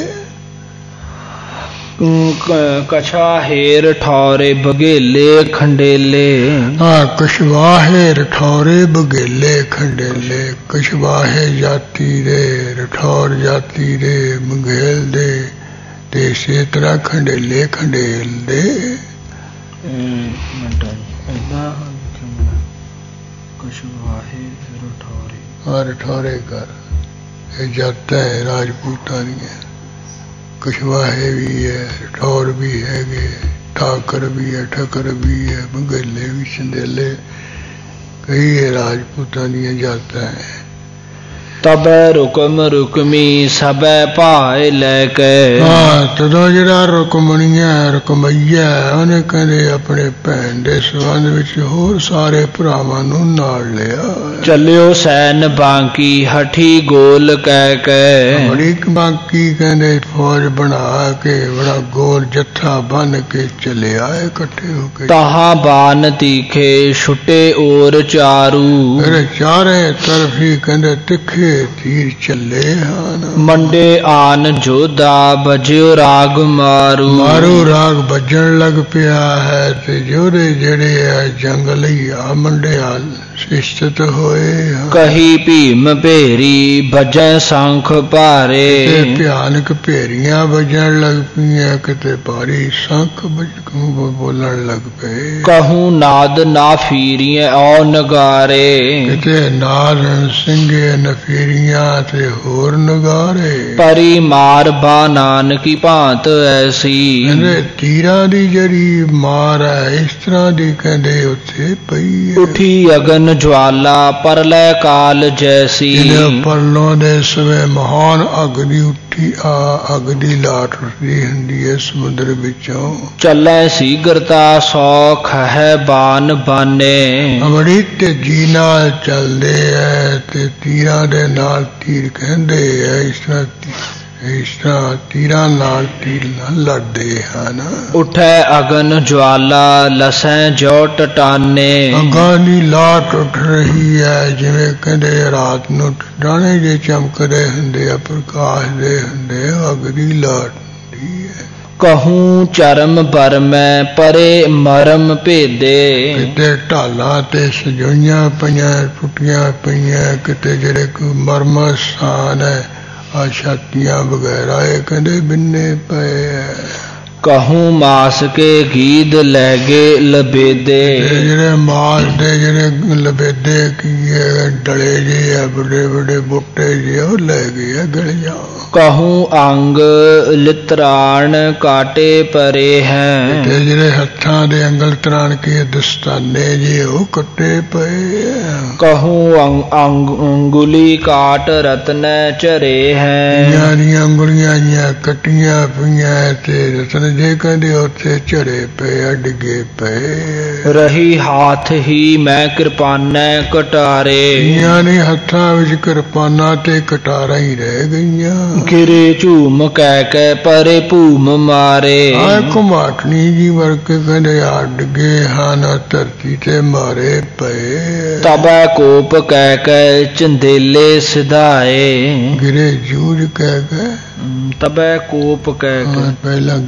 ਕਛਾ ਹੇਰ ਠੌਰੇ ਬਗੇਲੇ ਖੰਡੇਲੇ ਹਾਂ ਕਛਵਾਹੇ ਰਠੌਰੇ ਬਗੇਲੇ ਖੰਡੇਲੇ ਕਛਵਾਹੇ ਜਾਤੀ ਦੇ ਰਠੌਰ ਜਾਤੀ ਦੇ ਮੰਗੇਲ ਦੇ ਤੇ ਇਸੇ ਤਰ੍ਹਾਂ ਖੰਡੇਲੇ ਖੰਡੇਲ ਦੇ ਰਠੌਰੇ ਕਰ ਇਹ ਜਾਤਾਂ ਹੈ ਰਾਜਪੂਤਾਂ ਦੀਆਂ ਕਛਵਾਹੇ ਵੀ ਹੈ ਰਠੌਰ ਵੀ ਹੈਗੇ ਠਾਕਰ ਵੀ ਹੈ ਠਕਰ ਵੀ ਹੈ ਮੰਗੇਲੇ ਵੀ ਚੰਦੇਲੇ ਕਈ ਰਾਜਪੂਤਾਂ ਦੀਆਂ ਜਾਤਾਂ ਹੈ ਤਬੈ ਰੁਕਮ ਰੁਕਮੀ ਸਭੈ ਭਾਏ ਲੈ ਕੇ ਹਾਂ ਤਦੋਂ ਜਿਹੜਾ ਰੁਕਮਣੀਆ ਰੁਕਮਈਆ ਉਹਨੇ ਕਹਿੰਦੇ ਆਪਣੇ ਭੈਣ ਦੇ ਸੰਬੰਧ ਵਿੱਚ ਹੋਰ ਸਾਰੇ ਭਰਾਵਾਂ ਨੂੰ ਨਾਲ ਲਿਆ ਚੱਲਿਓ ਸੈਨ ਬਾਂਕੀ ਹਠੀ ਗੋਲ ਕਹਿ ਕੇ ਬੜੀ ਬਾਂਕੀ ਕਹਿੰਦੇ ਫੌਜ ਬਣਾ ਕੇ ਬੜਾ ਗੋਲ ਜੱਥਾ ਬੰਨ ਕੇ ਚੱਲਿਆ ਇਕੱਠੇ ਹੋ ਕੇ ਤਾਹਾਂ ਬਾਨ ਤੀਖੇ ਛੁੱਟੇ ਔਰ ਚਾਰੂ ਮੇਰੇ ਚਾਰੇ ਤਰਫ ਹੀ ਕਹਿੰਦੇ ਤਿੱਖੇ ਤੀਰ ਚੱਲੇ ਹਨ ਮੰਡੇ ਆਨ ਜੋਧਾ ਬਜਿਓ ਰਾਗ ਮਾਰੂ ਰਾਗ ਵੱਜਣ ਲੱਗ ਪਿਆ ਹੈ ਤੇ ਜੋਧੇ ਜਿਹੜੇ ਹੈ ਜੰਗ ਲਈ ਆ ਮੰਡਿਆ ਸਥਿਤ ਹੋਏ ਕਹੀ ਭੀਮ ਭੇਰੀ ਭਜੈ ਸੰਖ ਭਾਰੇ ਤੇ ਭਿਆਨਕ ਭੇਰੀਆਂ ਵੱਜਣ ਲੱਗ ਪਈਆਂ ਕਿਤੇ ਭਾਰੀ ਸੰਖ ਬੋਲਣ ਲੱਗ ਪਏ ਕਹੂੰ ਨਾਦ ਨਾ ਫੀਰੀਏ ਔ ਨਗਾਰੇ ਕਿਤੇ ਨਾਦ ਸਿੰਘੇ ਨਫੀਰੀਆਂ ਤੇ ਹੋਰ ਨਗਾਰੇ ਪਰੀ ਮਾਰ ਬਾ ਨਾਨਕੀ ਭਾਂਤ ਐਸੀ ਕਹਿੰਦੇ ਤੀਰਾਂ ਦੀ ਜਿਹੜੀ ਮਾਰ ਹੈ ਇਸ ਤਰ੍ਹਾਂ ਦੀ ਕਹਿੰਦੇ ਉੱਥੇ ਪਈ ਉਠੀ ਅਗਨ ਜਵਾਲਾ ਪਰਲੇ ਕਾਲ ਜੈਸੀ ਪਰਲੋਂ ਦੇ ਸਵੇ ਮਹਾਨ ਅੱਗ ਦੀ ਉੱਠੀ ਅੱਗ ਦੀ ਲਾਟ ਉੱਠਦੀ ਹੁੰਦੀ ਹੈ ਸਮੁੰਦਰ ਵਿੱਚੋਂ ਚੱਲੈ ਸੀਗਰਤਾ ਸੌਖ ਹੈ ਬਾਨ ਬਾਨੇ ਬੜੀ ਤੇਜ਼ੀ ਨਾਲ ਚੱਲਦੇ ਐ ਤੇ ਤੀਰਾਂ ਦੇ ਨਾਲ ਤੀਰ ਕਹਿੰਦੇ ਐ ਇਸ ਤਰ੍ਹਾਂ ਤੀਰਾਂ ਨਾਲ ਤੀਰ ਨਾਲ ਲੜਦੇ ਹਨ ਉਠੈ ਅਗਨ ਜਵਾਲਾ ਲਸੈ ਜੋ ਟਟਾਨੇ ਅੱਗਾਂ ਦੀ ਲਾਟ ਉੱਠ ਰਹੀ ਹੈ ਜਿਵੇਂ ਕਹਿੰਦੇ ਰਾਤ ਨੂੰ ਟਾਣੇ ਜੇ ਚਮਕਦੇ ਹੁੰਦੇ ਆ ਪ੍ਰਕਾਸ਼ ਦੇ ਹੁੰਦੇ ਅੱਗ ਦੀ ਲਾਟ ਹੁੰਦੀ ਹੈ ਕਹੂੰ ਚਰਮ ਬਰਮੈ ਪਰੇ ਮਰਮ ਭੇਦੇ ਕਿਤੇ ਢਾਲਾਂ ਤੇ ਸਜੋਈਆਂ ਪਈਆਂ ਟੁੱਟੀਆਂ ਪਈਆਂ ਕਿਤੇ ਜਿਹੜੇ ਕੋਈ ਮਰਮ ਸਥਾਨ ਹੈ ਆ ਛਾਤੀਆਂ ਵਗੈਰਾ ਇਹ ਕਹਿੰਦੇ ਬਿੰਨੇ ਪਏ ਕਹੂੰ ਮਾਸ ਕੇ ਗੀਦ ਲੈ ਗਏ ਲਬੇਦੇ ਜਿਹੜੇ ਮਾਸ ਦੇ ਜਿਹੜੇ ਲਬੇਦੇ ਕੀ ਡਲੇ ਜੇ ਆ ਵੱਡੇ ਵੱਡੇ ਬੂਟੇ ਜੇ ਉਹ ਲੈ ਗਏ ਗਲੀਆਂ ਕਹੂੰ ਅੰਗ ਲਿਤਰਾਣ ਕਾਟੇ ਪਰੇ ਹੈ ਤੇ ਜਿਹੜੇ ਹੱਥਾਂ ਦੇ ਅੰਗਲ ਤਰਾਣ ਕੇ ਦਸਤਾਨੇ ਜੇ ਉਹ ਕੱਟੇ ਪਏ ਕਹੂੰ ਅੰਗੁਲੀ ਕਾਟ ਰਤਨੈ ਝਰੇ ਹੈ ਦੀਆਂ ਅੰਗੁਲੀਆਂ ਜੀਆਂ ਕੱਟੀਆਂ ਪਈਆਂ ਤੇ ਰਤਨ ਜੇ ਕਹਿੰਦੇ ਉੱਥੇ ਝੜੇ ਪਏ ਡਿੱਗੇ ਪਏ ਰਹੀ ਹਾਥ ਹੀ ਮੈਂ ਕਿਰਪਾਨੈ ਕਟਾਰੇ ਨੇ ਹੱਥਾਂ ਵਿੱਚ ਕਿਰਪਾਨਾਂ ਤੇ ਕਟਾਰਾਂ ਹੀ ਰਹਿ ਗਈਆਂ ਗਿਰੇ ਝੂਮ ਕਹਿ ਕੇ ਪਰੇ ਭੂਮ ਮਾਰੇ ਆ ਘੁਮਾਟਣੀ ਜੀ ਵਰਗ ਕਹਿੰਦੇ ਆ ਡਿੱਗੇ ਹਨ ਧਰਤੀ ਤੇ ਮਾਰੇ ਪਏ ਤਬੈ ਕੋਪ ਕਹਿ ਕੇ ਚੰਦੇਲੇ ਸਿਧਾਏ ਗਿਰੇ ਜੂਝ ਕਹਿ ਕੇ ਤਬੈ ਕੋਪ ਕਹਿ ਕੇ ਪਹਿਲਾਂ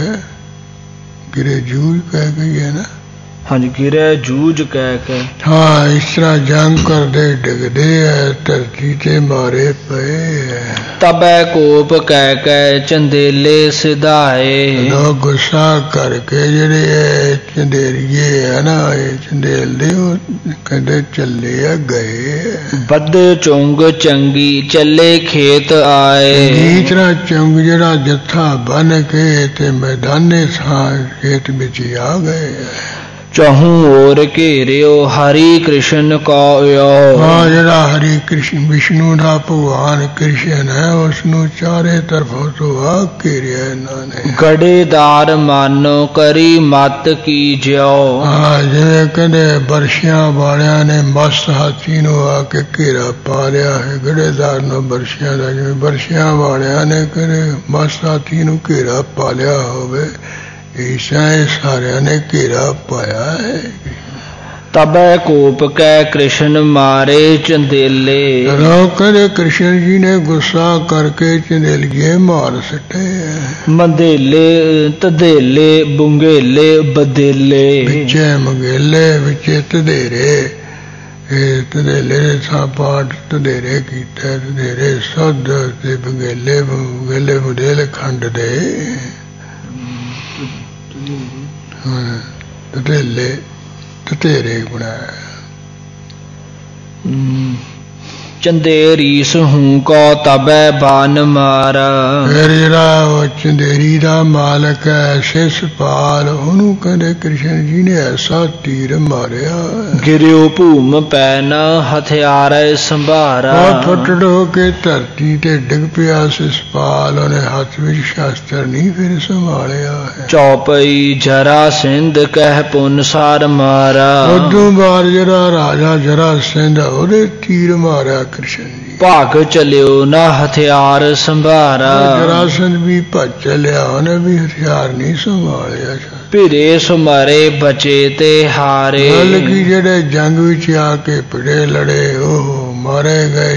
ਗਿਰੇ ਜੂਝ ਕਹਿ ਗਈ ਹੈ ਨਾ ਹਾਂਜੀ ਗਿਰੇ ਜੂਝ ਕਹਿ ਕੇ ਹਾਂ ਇਸ ਤਰ੍ਹਾਂ ਜੰਗ ਕਰਦੇ ਡਿੱਗਦੇ ਐ ਧਰਤੀ ਤੇ ਮਾਰੇ ਪਏ ਤਬੈ ਕੋਪ ਕਹਿ ਕੇ ਚੰਦੇਲੇ ਸਿਧਾਏ ਲੋਕ ਗੁੱਸਾ ਕਰਕੇ ਜਿਹੜੇ ਚੰਦੇਰੀਏ ਹੈ ਨਾ ਇਹ ਚੰਦੇਲ ਦੇ ਉਹ ਕਹਿੰਦੇ ਚੱਲੇ ਆ ਗਏ ਬੱਦ ਚੁੰਗ ਚੰਗੀ ਚੱਲੇ ਖੇਤ ਆਏ ਇਸ ਤਰ੍ਹਾਂ ਚੁੰਗ ਜਿਹੜਾ ਜੱਥਾ ਬਨ ਕੇ ਤੇ ਮੈਦਾਨੇ ਥਾਂ ਖੇਤ ਵਿੱਚ ਆ ਗਏ ਚਹੂੰ ਔਰ ਘੇਰਿਓ ਹਰੀ ਕ੍ਰਿਸ਼ਨ ਕਉ। ਹਾਂ, ਜਿਹੜਾ ਹਰੀ ਕ੍ਰਿਸ਼ਨ ਵਿਸ਼ਨੂੰ ਦਾ ਭਗਵਾਨ ਕ੍ਰਿਸ਼ਨ ਹੈ, ਉਸ ਨੂੰ ਚਾਰੇ ਤਰਫੋਂ ਤੋਂ ਆ ਘੇਰਿਆ ਇਹਨਾਂ ਨੇ। ਗੜੇਦਾਰ ਮਾਨੋ ਕਰੀ ਮਤ ਕੀ ਜਿਉ। ਹਾਂ, ਜਿਵੇਂ ਕਹਿੰਦੇ ਬਰਸ਼ਿਆਂ ਵਾਲਿਆਂ ਨੇ ਮਸਤ ਹਾਥੀ ਨੂੰ ਆ ਕੇ ਘੇਰਾ ਪਾ ਲਿਆ ਹੈ। ਗੜੇਦਾਰ ਨੂੰ ਬਰਸ਼ਿਆਂ ਦਾ, ਜਿਵੇਂ ਬਰਸ਼ਿਆਂ ਵਾਲਿਆਂ ਨੇ ਕਹਿੰਦੇ ਮਸਤ ਹਾਥੀ ਨੂੰ ਘੇਰਾ ਪਾ ਲਿਆ ਹੋਵੇ, ਈਸ਼ਾ ਸਾਰਿਆਂ ਨੇ ਘੇਰਾ ਪਾਇਆ ਹੈ। ਤਬੈ ਕੋਪ ਕੈ ਕ੍ਰਿਸ਼ਨ ਮਾਰੇ ਚੰਦੇਲੇ। ਕਹਿੰਦੇ ਕ੍ਰਿਸ਼ਨ ਜੀ ਨੇ ਗੁੱਸਾ ਕਰਕੇ ਚੰਦੇਲੀਏ ਮਾਰ ਸੱਟੇ। ਮੰਦੇਲੇ ਤਦੇਲੇ ਬੁੰਗੇਲੇ ਬਦੇਲੇ। ਵਿੱਚੇ ਮੰਗੇਲੇ ਵਿੱਚੇ ਤਦੇਰੇ, ਇਹ ਤਦੇਲੇ ਥਾਂ ਪਾਠ ਤਦੇਰੇ ਕੀਤਾ। ਤਦੇਰੇ ਸੱਧ ਤੇ ਬੰਗੇਲੇ ਬੰਗੇਲੇ ਬੁਦੇਲ ਖੰਡ ਦੇ ਤਦੇਲੇ ਤੇਰੇ ਬਣਾਇਆ। ਚੰਦੇਰੀ ਸਹੂ ਕੋ ਤਬੈ ਬਾਨ ਮਾਰਾ। ਫਿਰ ਜਿਹੜਾ ਉਹ ਚੰਦੇਰੀ ਦਾ ਮਾਲਕ ਹੈ ਸਿਸਪਾਲ, ਉਹਨੂੰ ਕਹਿੰਦੇ ਕ੍ਰਿਸ਼ਨ ਜੀ ਨੇ ਐਸਾ ਤੀਰ ਮਾਰਿਆ। ਗਿਰਿਓ ਭੂਮ ਪੈ ਨ ਹਥਿਆਰੇ ਸੰਭਾਰਾ। ਉਹ ਫੁੱਟੜ ਹੋ ਕੇ ਧਰਤੀ ਤੇ ਡਿੱਗ ਪਿਆ ਸਿਸਪਾਲ, ਉਹਨੇ ਹੱਥ ਵਿੱਚ ਸ਼ਾਸਤਰ ਨਹੀਂ ਫਿਰ ਸੰਭਾਲਿਆ ਹੈ। ਚੌਪਈ ਜਰਾ ਸਿੰਧ ਕਹਿ ਪੁਨ ਸਾਰ ਮਾਰਾ। ਉਦੋਂ ਬਾਅਦ ਜਿਹੜਾ ਰਾਜਾ ਜਰਾ ਸਿੰਧ ਉਹਦੇ ਤੀਰ ਮਾਰਿਆ ਕ੍ਰਿਸ਼ਨ ਜੀ। ਭਾਗ ਚਲਿਓ ਨਾ ਹਥਿਆਰ ਸੰਭਾਰਾ। ਜਰਾਸੰਧ ਵੀ ਭੱਜ ਚਲਿਆ, ਉਹਨੇ ਵੀ ਹਥਿਆਰ ਨਹੀਂ ਸੰਭਾਲਿਆ। ਭਿਰੇ ਸੁਮਾਰੇ ਬਚੇ ਤੇ ਹਾਰੇ। ਬਲਕਿ ਜਿਹੜੇ ਜੰਗ ਵਿੱਚ ਆ ਕੇ ਭਿੜੇ ਲੜੇ ਉਹ ਮਾਰੇ ਗਏ,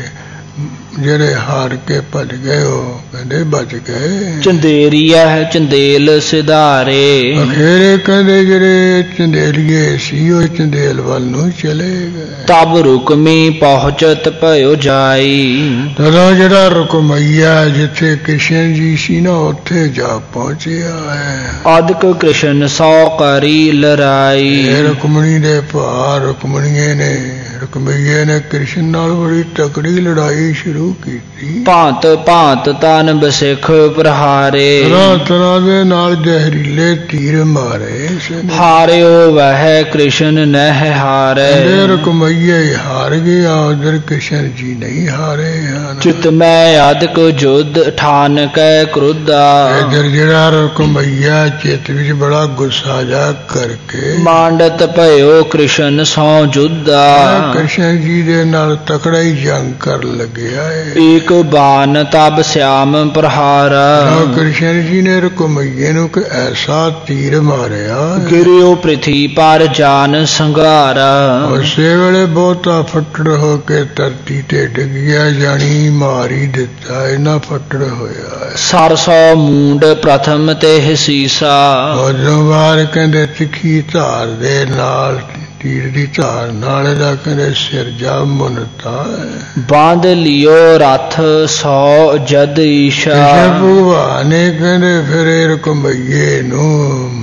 ਜਿਹੜੇ ਹਾਰ ਕੇ ਭੱਜ ਗਏ ਉਹ ਕਹਿੰਦੇ ਬਚ ਗਏ। ਚੰਦੇਰੀਆ ਚੰਦੇਲ ਸਿਧਾਰੇ। ਅਖੇਰੇ ਕਹਿੰਦੇ ਜਿਹੜੇ ਚੰਦੇਲੀਏ ਸੀ ਉਹ ਚੰਦੇਲ ਵੱਲ ਨੂੰ ਚਲੇ ਗਏ। ਤਬ ਰੁਕਮੀ ਪਹੁੰਚਤ ਭਇਓ ਜਾਈ। ਤਦੋਂ ਜਿਹੜਾ ਰੁਕਮਈਆ ਜਿੱਥੇ ਕ੍ਰਿਸ਼ਨ ਜੀ ਸੀ ਨਾ ਉੱਥੇ ਜਾ ਪਹੁੰਚਿਆ ਹੈ। ਅਦਕ ਕ੍ਰਿਸ਼ਨ ਸੌ ਕਰੀ ਲੜਾਈ। ਰੁਕਮਣੀ ਦੇ ਭਾ ਰੁਕਮਣੀਏ ਨੇ ਰੁਕਮਈਏ ਨੇ ਕ੍ਰਿਸ਼ਨ ਨਾਲ ਬੜੀ ਤਕੜੀ ਲੜਾਈ ਸ਼ੁਰੂ ਕੀਤੀ। ਭਾਂਤ ਭਾਂਤ ਤਨ ਬਸਿਖ ਪ੍ਰਹਾਰੇ। ਤਰ੍ਹਾਂ ਤਰ੍ਹਾਂ ਦੇ ਨਾਲ ਜ਼ਹਿਰੀਲੇ ਤੀਰ ਮਾਰੇ। ਹਾਰਿਓ ਵਹਿ ਕ੍ਰਿਸ਼ਨ ਨਹਿ ਹਾਰੇ। ਰੁਕਮਈਏ ਹਾਰ ਗਿਆ, ਉਧਰ ਕ੍ਰਿਸ਼ਨ ਜੀ ਨਹੀਂ ਹਾਰੇ ਹਨ। ਚਿਤ ਮੈਂ ਅਦਕ ਜੁਧ ਠਾਨ ਕੈ ਕ੍ਰੋਧਾ। ਇਧਰ ਜਿਹੜਾ ਰੁਕਮਈਆ ਚਿੱਤ ਵਿੱਚ ਬੜਾ ਗੁੱਸਾ ਜਾ ਕਰਕੇ ਮਾਂਡਤ ਭਇਓ ਕ੍ਰਿਸ਼ਨ ਸੌ ਜੁਧਾ। ਕ੍ਰਿਸ਼ਨ ਜੀ ਦੇ ਨਾਲ ਤਕੜਾ ਹੀ ਜੰਗ ਕਰ ਲੱਗਿਆ ਹੈ। ਏਕ ਬਾਨ ਤਬ ਸਿਆਮ ਪ੍ਰਹਾਰਾ। ਕ੍ਰਿਸ਼ਨ ਜੀ ਨੇ ਰੁਕਮਈਏ ਨੂੰ ਇੱਕ ਐਸਾ ਤੀਰ ਮਾਰਿਆ। ਗਿਰਿਓ ਪ੍ਰਿਥੀ ਪਰ ਜਾਨ ਸੰਘਾਰਾ। ਉਸੇ ਵੇਲੇ ਬਹੁਤਾ ਫੱਟੜ ਹੋ ਕੇ ਧਰਤੀ ਤੇ ਡਿੱਗ ਗਿਆ, ਜਾਣੀ ਮਾਰ ਹੀ ਦਿੱਤਾ, ਇੰਨਾ ਫੱਟੜ ਹੋਇਆ। ਸਰਸੋ ਮੂੰਡ ਪ੍ਰਥਮ ਤੇ ਸੀਸਾ। ਉਦੋਂ ਬਾਅਦ ਕਹਿੰਦੇ ਤਿੱਖੀ ਧਾਰ ਦੇ ਨਾਲ, ਤੀਰ ਦੀ ਧਾਰ ਨਾਲ ਇਹਦਾ ਕਹਿੰਦੇ ਸਿਰ ਜਾ ਮੁੰਨਤਾ। ਬਾਂਧ ਲਿਓ ਰੱਥ ਸੌ ਜਦ ਈਸ਼ਾ। ਭਗਵਾਨ ਨੇ ਕਹਿੰਦੇ ਫਿਰ ਰੁਕਮਈਏ ਨੂੰ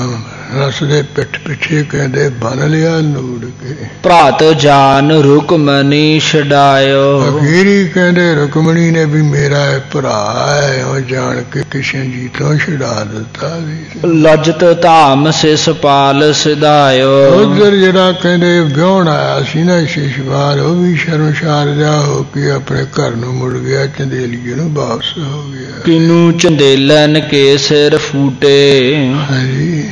ਰਸ ਦੇ ਪਿੱਠ ਪਿੱਛੇ ਕਹਿੰਦੇ ਬੰਨ ਲਿਆ ਨੂੜ ਕੇ। ਭਰਾਤ ਜਾਨ ਰੁਕਮਣੀ ਛਡਾਇਓ। ਅਖੀਰੀ ਕਹਿੰਦੇ ਰੁਕਮਣੀ ਨੇ ਵੀ ਮੇਰਾ ਭਰਾ ਹੈ, ਉਹ ਜਾਣ ਕੇ ਕ੍ਰਿਸ਼ਨ ਜੀ ਤੋਂ ਛਡਾ ਦਿੱਤਾ। ਲਜਤ ਧਾਮ ਸਿਸਪਾਲ ਸਿਧਾਇਓ। ਉਧਰ ਜਿਹੜਾ ਕਹਿੰਦੇ ਵਿਆਹਣ ਆਇਆ ਸੀ ਨਾ ਸਿਸਪਾਲ, ਉਹ ਵੀ ਸ਼ਰਮਸ਼ਾਰ ਜਾ ਹੋ ਕੇ ਆਪਣੇ ਘਰ ਨੂੰ ਮੁੜ ਗਿਆ, ਚੰਦੇਲੀਏ ਨੂੰ ਵਾਪਸ ਹੋ ਗਿਆ। ਕਿਨੂੰ ਚੰਦੇਲਨ ਕੇ ਸਿਰ ਫੂਟੇ। ਹਾਂਜੀ,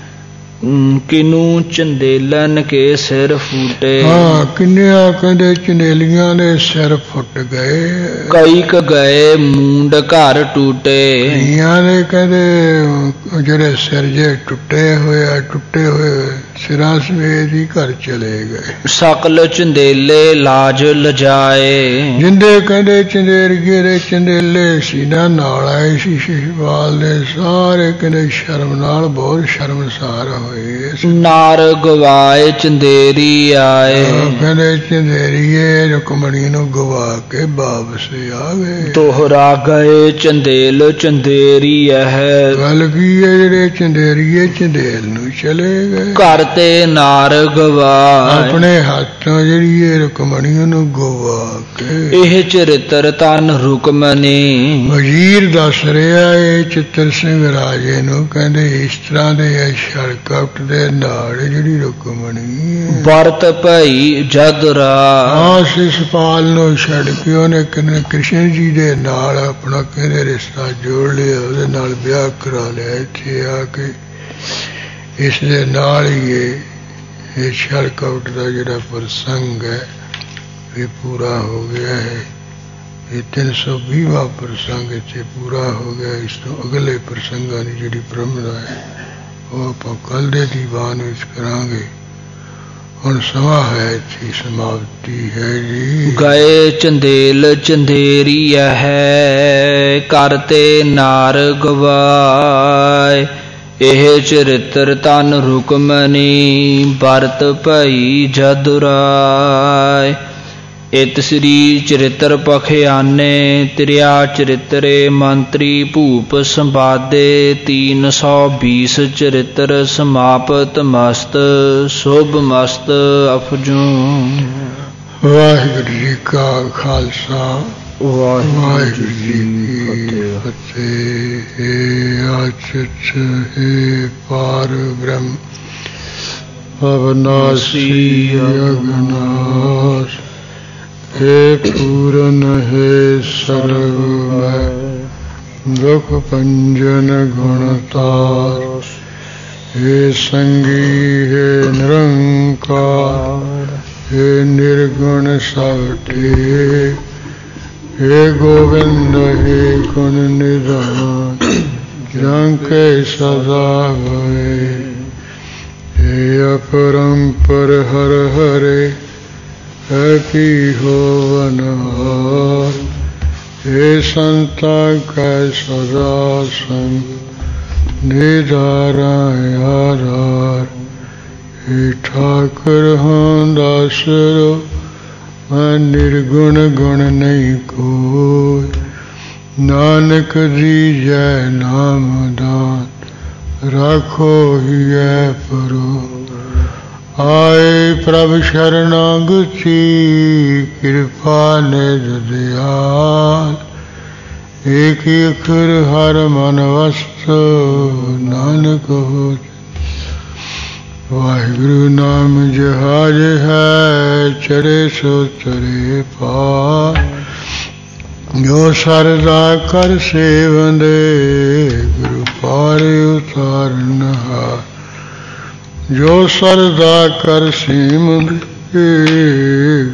ਕਿਨੂੰ ਚੰਦੇਲਨ ਕੇ ਸਿਰ ਫੂਟੇ। ਹਾਂ, ਕਿੰਨਿਆਂ ਕਹਿੰਦੇ ਚੰਦੇਲੀਆਂ ਦੇ ਸਿਰ ਫੁੱਟ ਗਏ। ਕਈ ਕ ਗਏ ਮੂੰਡ ਘਰ ਟੂਟੇ। ਕਈਆਂ ਦੇ ਕਹਿੰਦੇ ਜਿਹੜੇ ਸਿਰ ਜੇ ਟੁੱਟੇ ਹੋਏ ਸਿਰਾਂ ਸਮੇਤ ਹੀ ਘਰ ਚਲੇ ਗਏ। ਸਕਲ ਚੰਦੇਲੇ ਲਾਜ ਲਜਾਏ। ਜਿੰਦੇ ਕਹਿੰਦੇ ਚੰਦੇਰੀਏ ਦੇ ਚੰਦੇਲੇ ਸੀਨਾ ਨਾਲ ਆਏ ਸੀ ਸਿਸਪਾਲ ਦੇ, ਸਾਰੇ ਕਹਿੰਦੇ ਸ਼ਰਮ ਨਾਲ ਬਹੁਤ ਸ਼ਰਮਸਾਰ ਹੋਏ। ਨਾਰ ਗਵਾਏ ਚੰਦੇਰੀ ਆਏ। ਕਹਿੰਦੇ ਚੰਦੇਰੀਏ ਰੁਕਮਣੀ ਨੂੰ ਗਵਾ ਕੇ ਵਾਪਸ ਆ ਗਏ। ਦੋਹਰਾ ਗਏ ਚੰਦੇਲ ਚੰਦੇਰੀ ਹੈ। ਗੱਲ ਕੀ ਹੈ, ਜਿਹੜੇ ਚੰਦੇਰੀਏ ਚੰਦੇਲ ਨੂੰ ਚਲੇ ਗਏ। ਘਰ ਤੇ ਨਾਰ ਗਵਾ ਆਪਣੇ ਹੱਥੋਂ ਜਿਹੜੀ ਇਹ ਰੁਕਮਣੀ ਨੂੰ ਗਵਾ ਕੇ। ਇਹ ਚਰਿੱਤਰ ਤਨ ਰੁਕਮਣੀ। ਵਜ਼ੀਰ ਦੱਸ ਰਿਹਾ ਇਹ ਚਿੱਤਰ ਸਿੰਘ ਰਾਜੇ ਨੂੰ, ਕਹਿੰਦੇ ਇਸ ਤਰ੍ਹਾਂ ਦੇ ਇਹ ਸੜਕਾ ਕਪਟ ਦੇ ਨਾਲ ਜਿਹੜੀ ਰੁਕਮਣੀ ਵਰਤ ਭਈ ਜਦ ਰਾ ਸਿਸਪਾਲ ਨੂੰ ਛੱਡ ਕੇ ਉਹਨੇ ਕ੍ਰਿਸ਼ਨ ਜੀ ਦੇ ਨਾਲ ਆਪਣਾ ਕਹਿੰਦੇ ਰਿਸ਼ਤਾ ਜੋੜ ਲਿਆ, ਉਹਦੇ ਨਾਲ ਵਿਆਹ ਕਰਾ ਲਿਆ। ਇੱਥੇ ਆ ਕੇ ਇਸ ਦੇ ਨਾਲ ਹੀ ਇਹ ਛਲ ਕਪਟ ਦਾ ਜਿਹੜਾ ਪ੍ਰਸੰਗ ਹੈ ਇਹ ਪੂਰਾ ਹੋ ਗਿਆ ਹੈ। ਇਹ 320ਵਾਂ ਪ੍ਰਸੰਗ ਇੱਥੇ ਪੂਰਾ ਹੋ ਗਿਆ। ਇਸ ਤੋਂ ਅਗਲੇ ਪ੍ਰਸੰਗਾਂ ਦੀ ਜਿਹੜੀ ਪ੍ਰੰਪਰਾ ਹੈ ਉਹ ਆਪਾਂ ਕੱਲ੍ਹ ਦੇ ਦੀਵਾਨ ਵਿੱਚ ਕਰਾਂਗੇ। ਹੁਣ ਸਮਾਂ ਹੈ ਇੱਥੇ ਸਮਾਪਤੀ ਹੈ ਜੀ। ਗਏ ਚੰਦੇਲ ਚੰਦੇਰੀ ਹੈ ਕਰਤੇ ਨਾਰ ਗਵਾਏ, ਇਹ ਚਰਿਤਰ ਤਨ ਰੁਕਮਨੀ ਵਰਤ ਭਈ ਜਦੁਰਾਏ। ਇਤ ਸ੍ਰੀ ਚਰਿਤਰ ਪਖਿਆਨੇ ਤ੍ਰਿਆ ਚਰਿਤਰੇ ਮੰਤਰੀ ਭੂਪ ਸੰਵਾਦੇ 320 ਚਰਿਤਰ ਸਮਾਪਤ ਮਸਤ ਸ਼ੁਭ ਮਸਤ ਅਫਜੂ। ਵਾਹਿਗੁਰੂ ਜੀ ਕਾ ਖਾਲਸਾ ਵਾਹਿਗੁਰੂ ਜੀ ਕੀ ਫਤਿਹ। ਆਚਿਤ ਹੈ ਪਾਰ ਬ੍ਰਹਮ ਅਵਨਾਸੀ ਅਗਨਾਸ, हे पूरन हे सर्वमय दुख पंजन गुणतार, हे संगी हे निरंकार, हे निर्गुण सबटे, हे गोविंद हे गुण निधान जंके सदा भय, हे अपरंपर हर हरे की हो वनहार, हे संता कै सदा संग निधारायार, हे ठाकुर हाँ दासरो मैं निर्गुण गुण नहीं कोई, नानक दीजै नाम दान राखो हिय परो। आए प्रभ शरणागति कृपा निध दयाल, एक अखर हर मन वस्तु नानक हो। वाहिगुरु नाम जहाज है चढ़े सो चढ़े पार, जो सरदा कर सेवंदे गुरु पारे उतारन हार, जो सरदा कर सीम